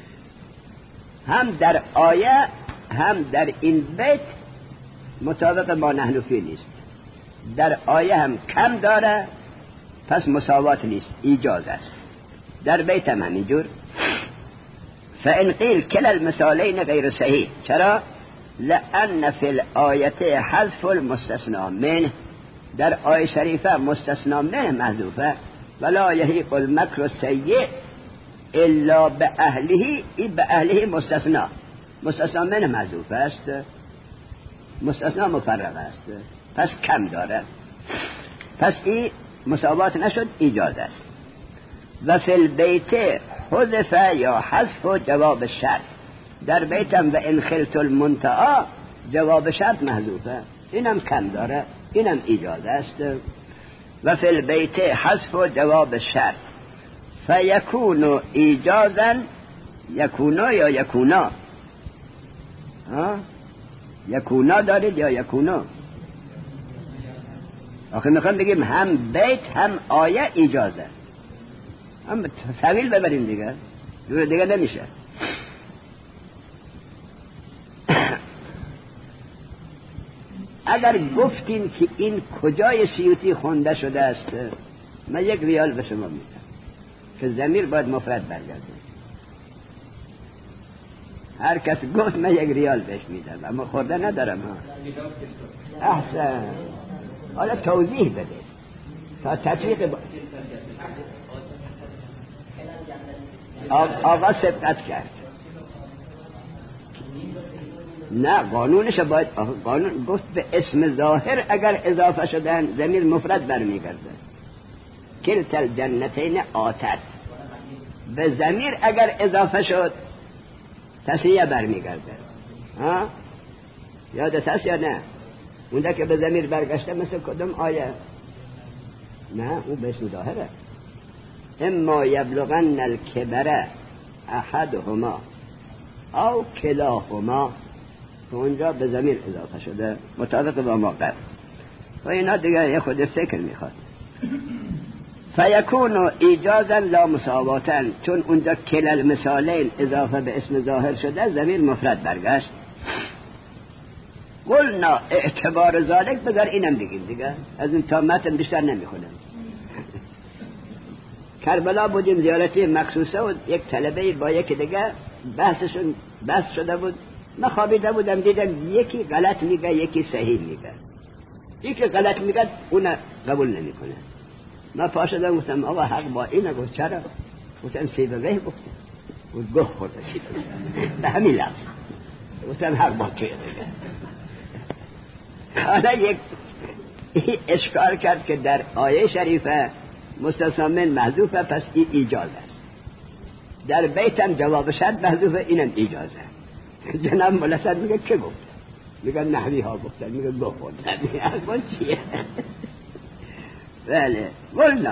هم در آیه هم در این بیت مطابق با نحن فی نیست. در آیه هم کم داره پس مساوات نیست، ایجاز است. در بیت هم همینجور. فان قیل کلا المثالین غیر صحیح. چرا؟ لأن فی الآیه حذف المستثنا منه، در آیه شریفه مستثنا منه محذوفه. ولا یحیق المکر السیء الا به اهله، این به اهله مستثنا، مستثنا منه محذوف است، مستثنا مفرغ است، پس کم داره، پس این مساوات نشد، ایجاز است. و فی البیت حذف یا حذف جواب شرط، در بیتم و ان خلت المنتعا جواب شرط محذوفه، اینم کم داره، اینم ایجاز است. و فی البیت حذف جواب شرط فیکون ایجازا، یکونا یا یکونا، ها یکونا دارید یا یکونا؟ آخه میخوام بگیم هم بیت هم آیه ایجازه. اما طویل ببریم دیگه، دور دیگه نمیشه. اگر گفتیم که این کجای سیوطی خونده شده است، من یک ریال به شما میدم که ضمیر باید مفرد برگرده. هر کس گفت من یک ریال بهش میدم، اما خورده ندارم. ها احسن، حالا توضیح بده تا تطبیق با... آقا سبقت کرد. نه قانونش باید قانون گفت به اسم ظاهر اگر اضافه شدن ضمیر مفرد برمیگرده. کلتا الجنتین آتت، به ضمیر اگر اضافه شد تسنیه برمیگرده. ها یادت هست یا نه؟ اونده که به ضمیر برگشته مثل کدوم آیه؟ نه اون به اسم ظاهره. اما یبلغن الکبر احدهما او کلاهما، که اونجا به ضمیر اضافه شده مطابق با موقع و اینا دیگه یه خود فکر میخواد. فیکون ایجازا لا مساواتا، چون اونجا کلا المثالین اضافه به اسم ظاهر شده ضمیر مفرد برگشت. قلنا اعتبار ذالک، بذار اینم بگیم دیگه، از این تا متن بیشتر نمیخونم. کربلا بودیم زیارتی مخصوصه و یک طلبه با یک دیگه بحثشون بحث شده بود. من خوابیده بودم دیدم یکی غلط میگه یکی صحیح میگه. یکی غلط میگه اون قبول نمیکنه. من پا شدم گفتم آقا حق با اینه. گفت چرا؟ گفتم سیبویه. گفتم گفت گفت خورده سیبویه به همین لحظه. گفتم حق با توی دیگه. حالا یک اشکال کرد که در آیه شریفه مستثنی من محذوفه، پس این ایجاز است. در بیتم جواب شرط محذوفه، اینم ایجازه. جناب ملسد میگه که گفت؟ میگه نحوی ها گفتن. میگه گفت خودن چیه؟ بله. قلنا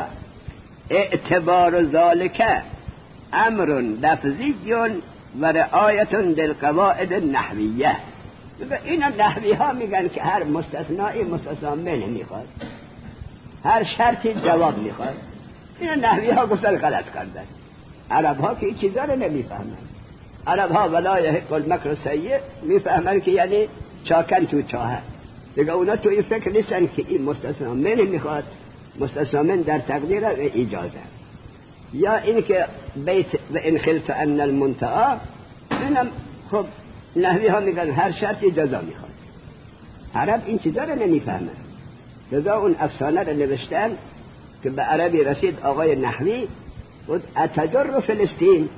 اعتبار ذالک امر لفظی و رعایت للقواعد النحویه. اینا نحوی ها میگن که هر مستثنایی مستثنا منه میخواد، هر شرطی جواب میخواد. اینا نحوی ها گفتن غلط کردن. عرب ها که این چیزا رو نمیفهمن. عرب ها ولا یحق المکر السیء میفهمن که یعنی چاکن تو چاه دیگه. اونا تو این فکر نیستن که این مستثنا منه میخواد، مستثنا من در تقدیر اجازه. یا این که بیت و ان خلت ان المنتهى، اینم خب نحوی ها میگن هر شرطی جزا میخواد. عرب این چیزا رو نمیفهمن. جزا اون افسانه رو نوشتن که به عربی رسید آقای نحوی بود اتجر فلسطین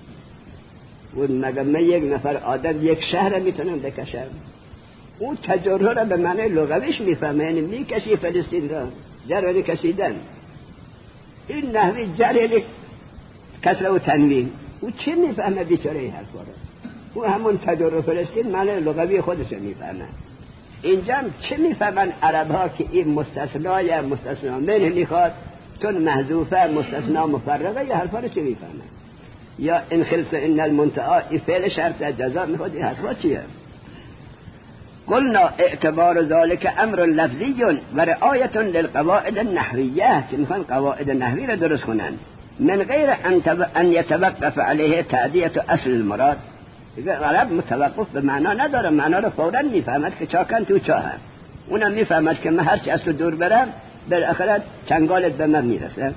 بود. مگه من یک نفر آدم یک شهر میتونم بکشم؟ اون تجربه را به معنی لغویش میفهمه، یعنی میکشی فلسطین را، جر کشیدن. این نحوی جر کسره و تنوین، او چی میفهمه بیچاره این حرفا را؟ او همون تجربه فلسطین معنی لغوی خودش میفهمه. اینجا چه میفهمن عرب ها که این مستثنا یا مستثنا منه میخواد، چون محذوفه مستثنا مفرقه، یا حرفا رو چه میفهمن؟ یا ان خلص ان المنتهى این فعل شرط جزا میخواد، این حرفا چیه؟ قلنا اعتبار ذلك امر لفظی و رعایت للقواعد النحویه، که میخوان قواعد نحوی را درست کنن، من غیر ان یتوقف علیه تعدیت اصل المراد. دیگه عرب متوقف به معنا نداره، معنا رو فوراً میفهمد که چاکن تو چاه. اونم میفهمد که من هرچی از تو دور برم بالاخره چنگالت به من میرسه.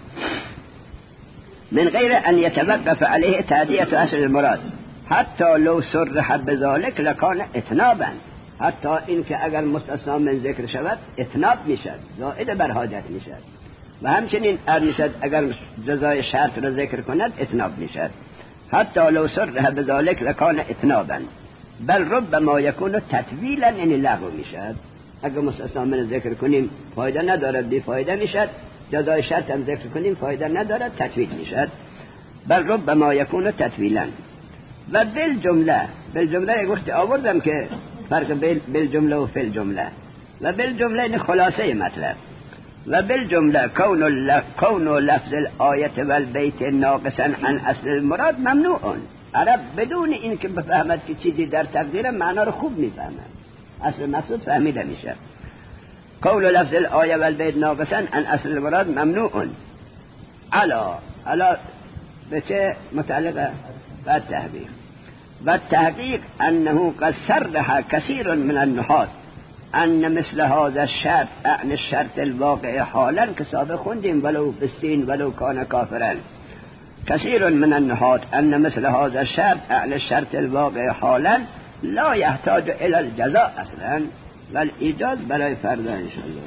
من غیر ان یتوقف علیه تعدیت اصل المراد حتی لو صرح بذلك لکان اتنابا، حتی این که اگر مستثنا من ذکر شود اتناب میشد، زائد بر حاجت میشد. و همچنین ارشد اگر جزای شرط را ذکر کند اتناب میشد. حتی لو صرح بذلك لکان اتنابا بل ربما یکون تطویلا، یعنی لغو میشد. اگر مستثنا من ذکر کنیم فایده ندارد، بی فایده میشد. جزای شرط هم ذکر کنیم فایده ندارد، تطویل میشد. بل ربما یکون تطویلا. و بالجمله، بالجمله یک وقت آوردم که فرق بین بالجمله و فی جمله. و بالجمله این خلاصه مطلب. و بالجمله کون کون لفظ الآیه و البیت ناقصا عن اصل المراد ممنوع. عرب بدون این که بفهمد که چیزی در تقدیر معنا رو خوب میفهمد، اصل مقصود فهمیده میشه. کون لفظ الآیه و البیت ناقصا عن اصل المراد ممنوع. علا علا به چه متعلقه؟ و تحقیق و تحقیق انه قد صرح كثير من النحاة ان مثل هذا الشرط اعن الشرط الواقع حالا که سابق خوندیم ولو بستین ولو کان کافرا. كثير من النحاة ان مثل هذا الشرط اعن الشرط الواقع حالا لا يحتاج الى الجزاء اصلا والایجاز برای فردا انشاءالله.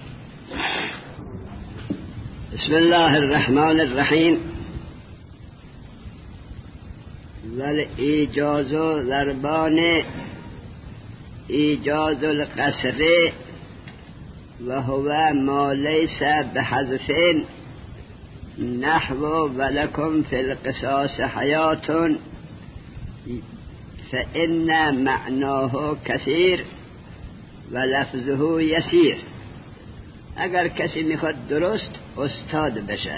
بسم الله الرحمن الرحیم. والایجاز ضربان ایجاز القصر و هو ما لیس بحذف نحو ولکم فی القصاص حیات فإن معناه کثیر و لفظه یسیر. اگر کسی میخواد درست استاد بشد،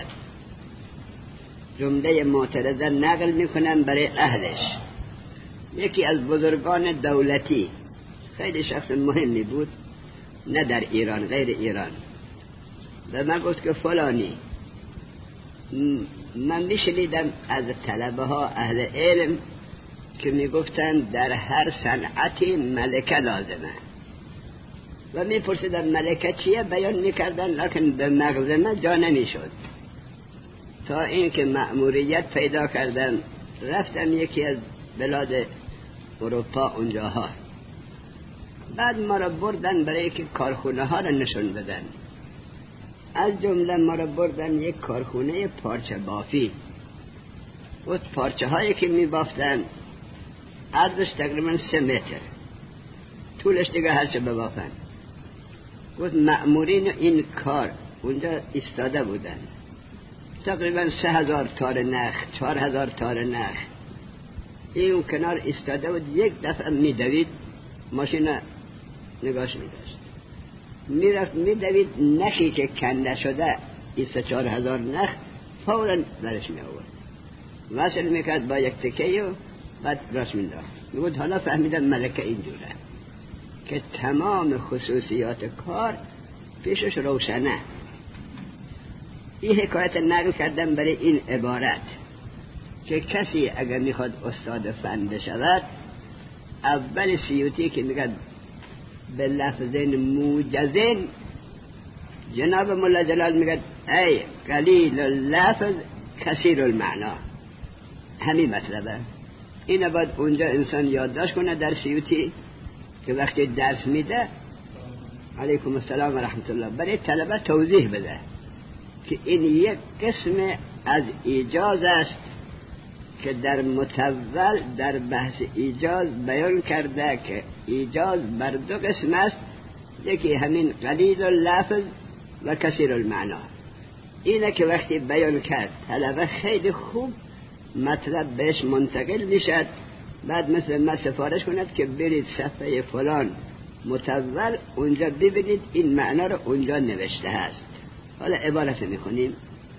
جمله معترضه نقل میکنن برای اهلش. یکی از بزرگان دولتی، خیلی شخص مهمی بود، نه در ایران غیر ایران، و من گفت که فلانی، من میشنیدم از طلبه ها اهل علم که میگفتن در هر صنعتی ملکه لازمه و میپرسیدن ملکه چیه، بیان میکردن لکن به مغز من جا نمیشد. تا این که مأموریت پیدا کردن رفتم یکی از بلاد اروپا اونجاها، بعد ما را بردن برای که کارخونه ها را نشون بدن. از جمله ما را بردن یک کارخونه پارچه بافی. و پارچه هایی که می بافتن عرضش تقریبا سه متر، طولش دیگه هرچه ببافن. گفت مأمورین این کار اونجا ایستاده بودن، تقریبا سه هزار تار نخ، چهار هزار تار نخ. این اون کنار ایستاده بود، یک دفعه میدوید، ماشین نگاش میداشت، میرفت میدوید، نخی که کنده شده این سه چهار هزار نخ فوراً برش می آورد، وصل میکرد با یک تکه و بعد راش میداشت. میگود حالا فهمیدم ملکه اینجوره که تمام خصوصیات کار پیشش روشنه. این حکایت نقل کردم برای این عبارت که کسی اگر میخواد استاد فن بشود، اول سیوطی که میگه به لفظین موجزین، جناب مولا جلال میگه ای قلیل اللفظ کثیر المعنا، همین مطلبه. این باید اونجا انسان یادداشت کنه در سیوطی که وقتی درس میده علیکم السلام و رحمت الله برای طلبه توضیح بده که این یک قسم از ایجاز است که در متول در بحث ایجاز بیان کرده که ایجاز بر دو قسم است، یکی همین قلیل اللفظ و کثیر المعنا. اینه که وقتی بیان کرد طلبه خیلی خوب مطلب بهش منتقل میشد، بعد مثل ما سفارش کند که برید صفحه فلان متول اونجا ببینید این معنا رو اونجا نوشته هست. حالا عبارت میخونیم.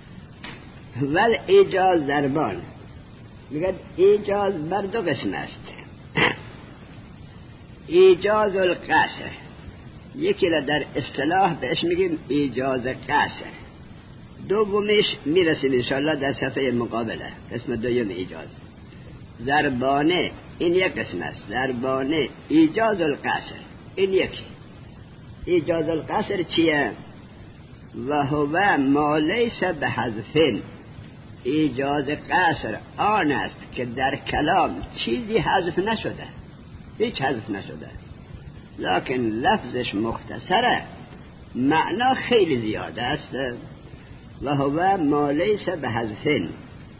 ول ایجاز ضربان، میگه ایجاز بر دو قسم است. ایجاز القصر، یکی را در اصطلاح بهش میگیم ایجاز قصر، دومیش میرسیم انشاءالله در صفحه مقابله، قسم دوم ایجاز. ضربانه این یک قسم است، ضربانه ایجاز القصر این یکی. ایجاز القصر چیه؟ و هو ما لیس بحذف، ایجاز قصر آن است که در کلام چیزی حذف نشده، هیچ حذف نشده، لکن لفظش مختصره، معنا خیلی زیاده است. و هو ما لیس بحذف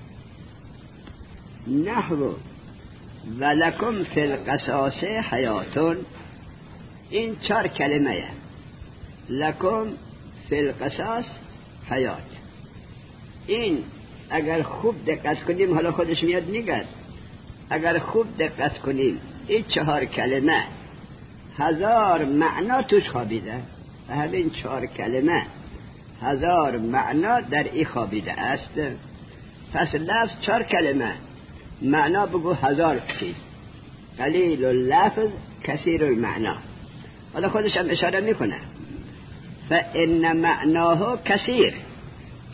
نحو ولکم فی القصاص حیاتون، این چار کلمه لکم فی القصاص حیات. این اگر خوب دقت کنیم، حالا خودش میاد میگه، اگر خوب دقت کنیم این چهار کلمه هزار معنا توش خوابیده، و همین چهار کلمه هزار معنا در این خوابیده است. پس لفظ چهار کلمه، معنا بگو هزار چیز، قلیل اللفظ کثیر المعنا. حالا خودش هم اشاره میکنه فان معناه کثیر،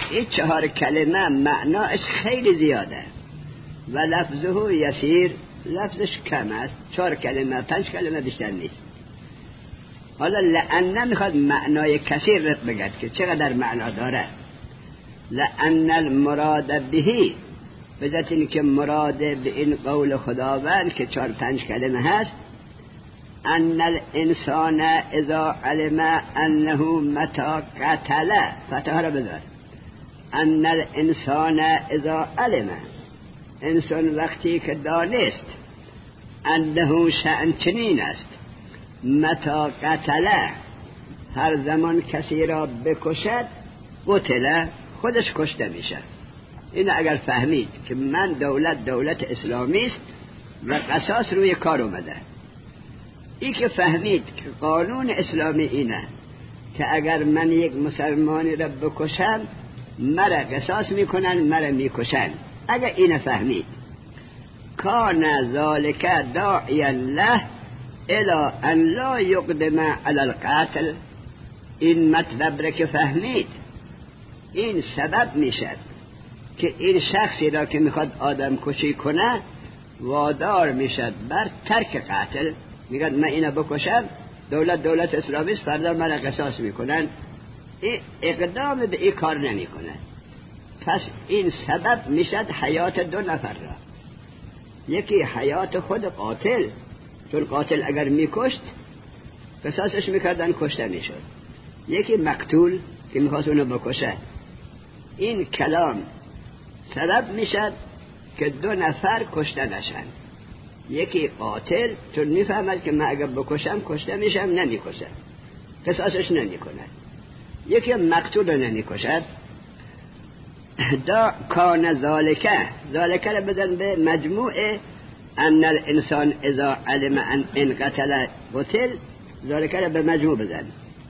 این چهار کلمه معناش خیلی زیاده و لفظه یسیر، لفظش کم است، چهار کلمه پنج کلمه بیشتر نیست. حالا لأن میخواد معنای کثیر رد بگد که چقدر معنا داره. لأن المراد بهی، بذات این که مراد به این قول خداوند که چهار پنج کلمه هست، ان الانسان اذا علم انه متى قتل، فتحه را بذار، ان الانسان اذا علم، انسان وقتی که دانست، انه شأن چنین است، متى قتل، هر زمان کسی را بکشد، قتل، خودش کشته میشه. این اگر فهمید که من دولت دولت اسلامی است و قصاص روی کار اومده، این که فهمید که قانون اسلامی اینه که اگر من یک مسلمانی را بکشم مرا قصاص میکنن، مرا میکشن، اگر این فهمید، کان ذالک داعیا له الی ان لا یقدم علی القتل، این مطلب را که فهمید این سبب میشد که این شخصی را که میخواد آدم کشی کنه وادار میشد بر ترک قتل. میگد من اینو بکشم، دولت دولت اسلامی است، فردا مرا قصاص میکنن، این اقدام به این کار نمیکنه. پس این سبب میشد حیات دو نفر را، یکی حیات خود قاتل، چون قاتل اگر میکشت قصاصش میکردن، کشته میشد، یکی مقتول که میخواست اونو بکشه. این کلام سبب میشد که دو نفر کشته نشن، یکی قاتل چون میفهمد که من اگر بکشم کشته میشم نمیکشه، قصاصش نمیکنه، یکی مقتول رو نمیکشد. دا کان ذالکه، ذالکه رو بدن به مجموعه ان الانسان اذا علم ان ان قتل قتل، ذالکه رو به مجموع بزن.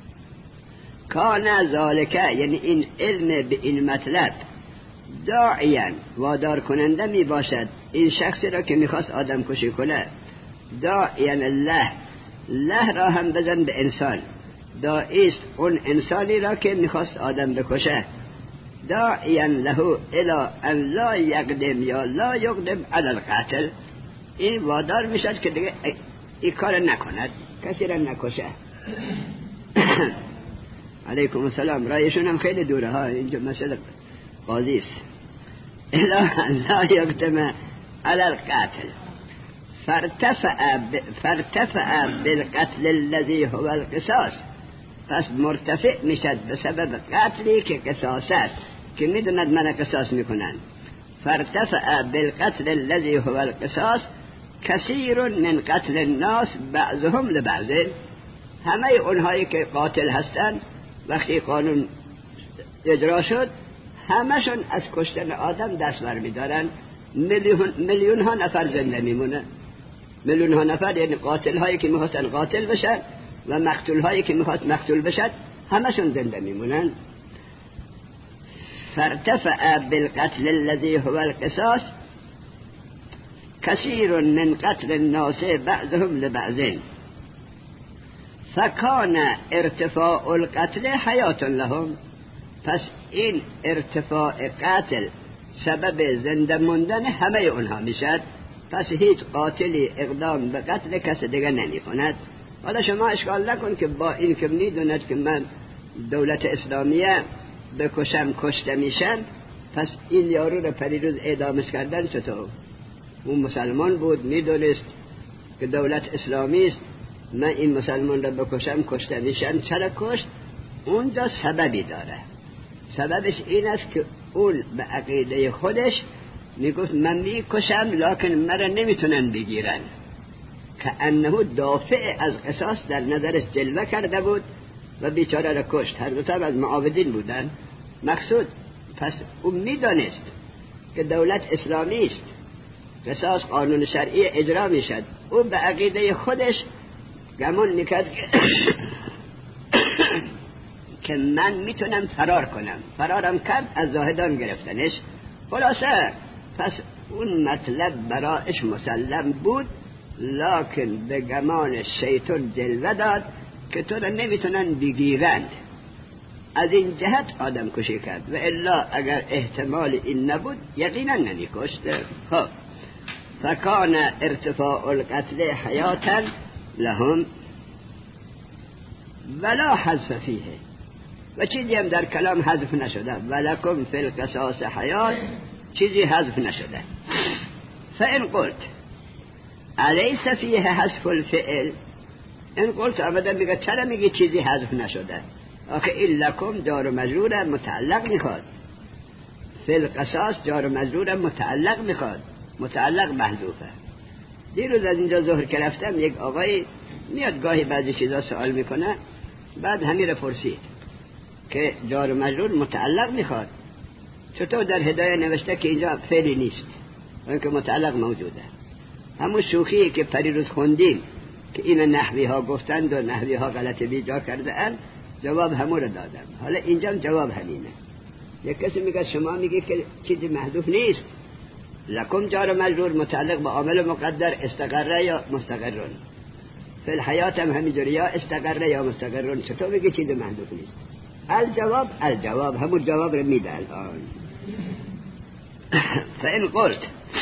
کان ذالکه یعنی این علم به این مطلب، داعیا وادار کننده می باشد این شخصی را که میخواست آدم کشی کنه، داعیا له، له را هم بزن به انسان، داعیست اون انسانی را که میخواست آدم بکشه، داعیا له الی ان لا یقدم یا لا یقدم علی القتل، این وادار میشد که دیگه این کار نکند، کسی را نکشه. علیکم السلام، رایشون هم خیلی دوره ها، اینجا مسئله قاضی است. الا لا یقدم علی القتل فارتفع ب... فارتفع بالقتل الذي هو القصاص، پس مرتفع میشد به سبب قتلی که قصاص است، که میدوند من قصاص میکنن. فارتفع بالقتل الذي هو القصاص کثیر من قتل الناس بعضهم لبعض، همه اونهایی که قاتل هستند وقتی قانون اجرا شد همشون از کشتن آدم دست بر میدارن، میلیون میلیون ها نفر زنده میمونه، میلیون ها نفر یعنی قاتل هایی که میخواستن قاتل بشن و مقتول هایی که میخواست مقتول بشن همشون زنده میمونن. فارتفع بالقتل الذي هو القصاص كثير من قتل الناس بعضهم لبعض فكان ارتفاع القتل حیات لهم، پس این ارتفاع قتل سبب زنده موندن همه اونها میشد، پس هیچ قاتلی اقدام به قتل کس دیگر نمی کند. حالا شما اشکال نکن که با این که میدوند که من دولت اسلامیه بکشم کشته میشن، پس این یارو رو پریروز اعدامش کردن چطور؟ اون مسلمان بود، میدونست که دولت اسلامی است، من این مسلمان رو بکشم کشته میشن، چرا کشت؟ اونجا سببی داره، سببش این است که اون به عقیده خودش میگفت من میکشم لکن مرا نمیتونن بگیرن، که انه دافع از قصاص در نظرش جلوه کرده بود و بیچاره را کشت. هر دوتا از معاودین بودن مقصود. پس اون میدانست که دولت اسلامی است، قصاص قانون شرعی اجرا میشد، او به عقیده خودش گمان میکرد که من میتونم فرار کنم، فرارم کرد، از زاهدان گرفتنش. خلاصه پس اون مطلب برایش مسلم بود، لکن به گمان شیطان جلوه داد که تو را نمیتونن بگیرند. از این جهت آدم کشی کرد و الا اگر احتمال این نبود یقینا نمی کشت. خب فکان ارتفاع القتل حیاتا لهم ولا حذف فیه، و چیزی هم در کلام حذف نشده، ولکم فی القصاص حیات، چیزی حذف نشده. فإن قلت الیس فیه حذف الفعل، این قلت آمده میگه چرا میگه چیزی حذف نشده؟ آخه این لکم جار و مجرور متعلق میخواد، فی القصاص جار و مجرور متعلق میخواد، متعلق محذوفه. دیروز از اینجا ظهر که رفتم یک آقای میاد گاهی بعضی چیزا سوال میکنه، بعد همین رو پرسید که جار و مجرور متعلق میخواد، چطور در هدایه نوشته که اینجا فعلی نیست و اینکه متعلق موجوده؟ همون شوخی که پریروز خوندیم که این نحوی ها گفتند و نحوی ها غلط بیجا کرده اند، جواب همون رو دادم. حالا اینجا جواب همینه. یک کسی میگه شما میگه که چیزی محذوف نیست، لکم جار و مجرور متعلق با عامل مقدر استقره یا مستقرون، فی الحیات هم همینجوری یا استقره یا مستقرون، چطور میگه چیزی محذوف نیست؟ الجواب الجواب همون جواب رو میده الان. فإن قلت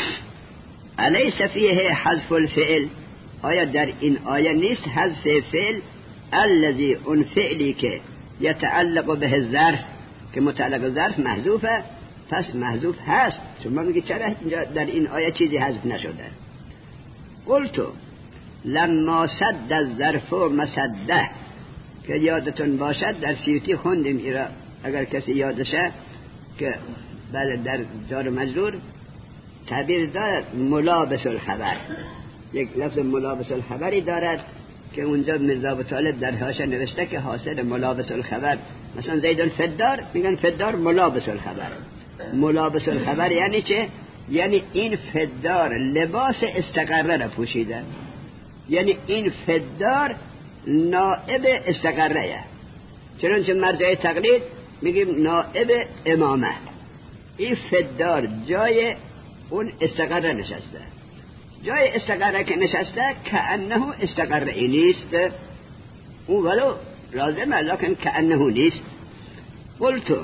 الیس فیه حذف الفعل، آیا در این آیه نیست حذف فعل؟ الذی اون فعلی که یتعلق به ظرف، که متعلق ظرف محذوفه، پس محذوف هست. شما میگی چرا در این آیه چیزی حذف نشده؟ قلتو لما سد الظرف مسده، که یادتون باشد در سیوطی خوندیم ایرا، اگر کسی یادشه، که بله در جار مجرور تعبیر دارد ملابس الخبر، یک لفظ ملابس الخبری دارد که اونجا مرزا ابو طالب در حاشیه نوشته که حاصل ملابس الخبر، مثلا زید الفدار میگن فدار ملابس الخبر. ملابس الخبر یعنی چه؟ یعنی این فدار لباس استقره را پوشیده، یعنی این فدار نائب استقره، چنانچه مرجع تقلید میگیم نائب امامه. این فدار جای اون استقره نشسته، جای استقره که نشسته که انه استقره ای نیست، اون ولو لازمه لکن که انه نیست. قلتو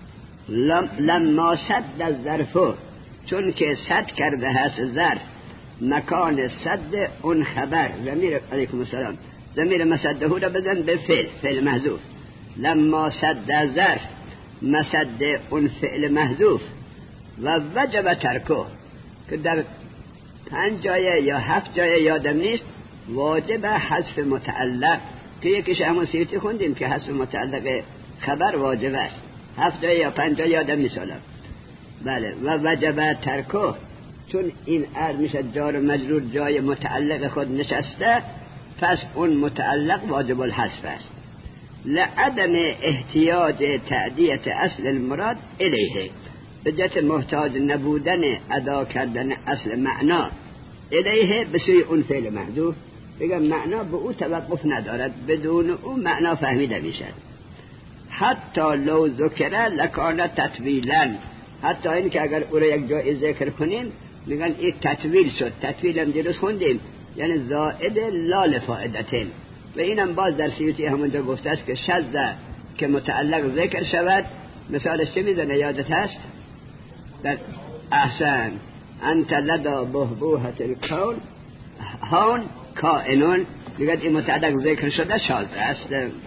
لما سد الظرف، چون که سد کرده هست ظرف مکان سد اون خبر، ضمیر علیکم السلام، ضمیر مسده را بزن به فعل، فعل محذوف. لما سد ظرف مسد اون فعل محذوف و وجب ترکه، که در پنج جایه یا هفت جایه یادم نیست واجب حذف متعلق، که یکیش همون سیوطی خوندیم که حذف متعلق خبر واجب است. هفت جایه یا پنج جایه یادم نیست. بله و وجب ترکه، چون این ار میشه جار و مجرور جای متعلق خود نشسته، پس اون متعلق واجب الحذف است. لعدم احتیاج تعدیت اصل المراد الیه، به جهت محتاج نبودن ادا کردن اصل معنا الیه به سوی اون فعل محذوف. بگم معنا به او توقف ندارد، بدون اون معنا فهمیده میشد. حتی لو ذکر لکان تطویلا، حتی این که اگر او را یک جای ذکر کنیم میگن این تطویل شد. تطویل هم دیروز خوندیم یعنی زائد لا لفائدتین، و اینم باز در سیوطی همونجا گفته است که شذ که متعلق ذکر شود. مثالش چه میزنه یادت هست؟ در احسن انت لدا بهبوحت الکون هون کائنون، میگه این متعلق ذکر شده شاذ است.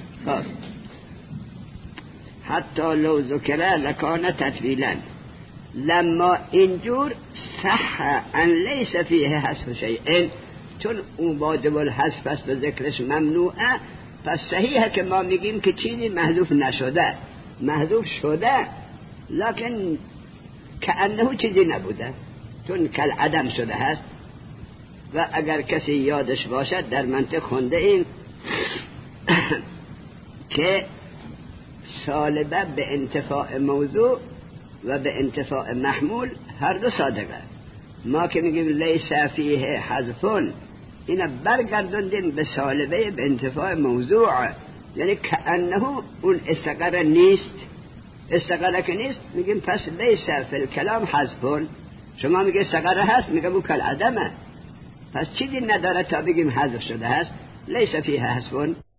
حتی لو ذکر لکان تطویلا، لما اینجور صح ان لیس فیه حذف شیء، چون اون واجب الحذف است و ذکرش ممنوعه، پس صحیحه که ما میگیم که چیزی محذوف نشده. محذوف شده لکن کأنه چیزی نبوده، چون کل عدم شده هست. و اگر کسی یادش باشد در منطق خونده این که سالبه به انتفاع موضوع و به انتفاع محمول هر دو صادقه. ما که میگیم لیس فیه حذفون، اینا برگردوندیم به سالبه به انتفاع موضوع، یعنی کأنه اون استقره نیست. استقره که نیست میگیم پس لیس فی الکلام حذفون. شما میگه استقره هست، میگم او کل عدمه، پس چیزی نداره تا بگیم حذف شده هست. لیس فیه حذفون.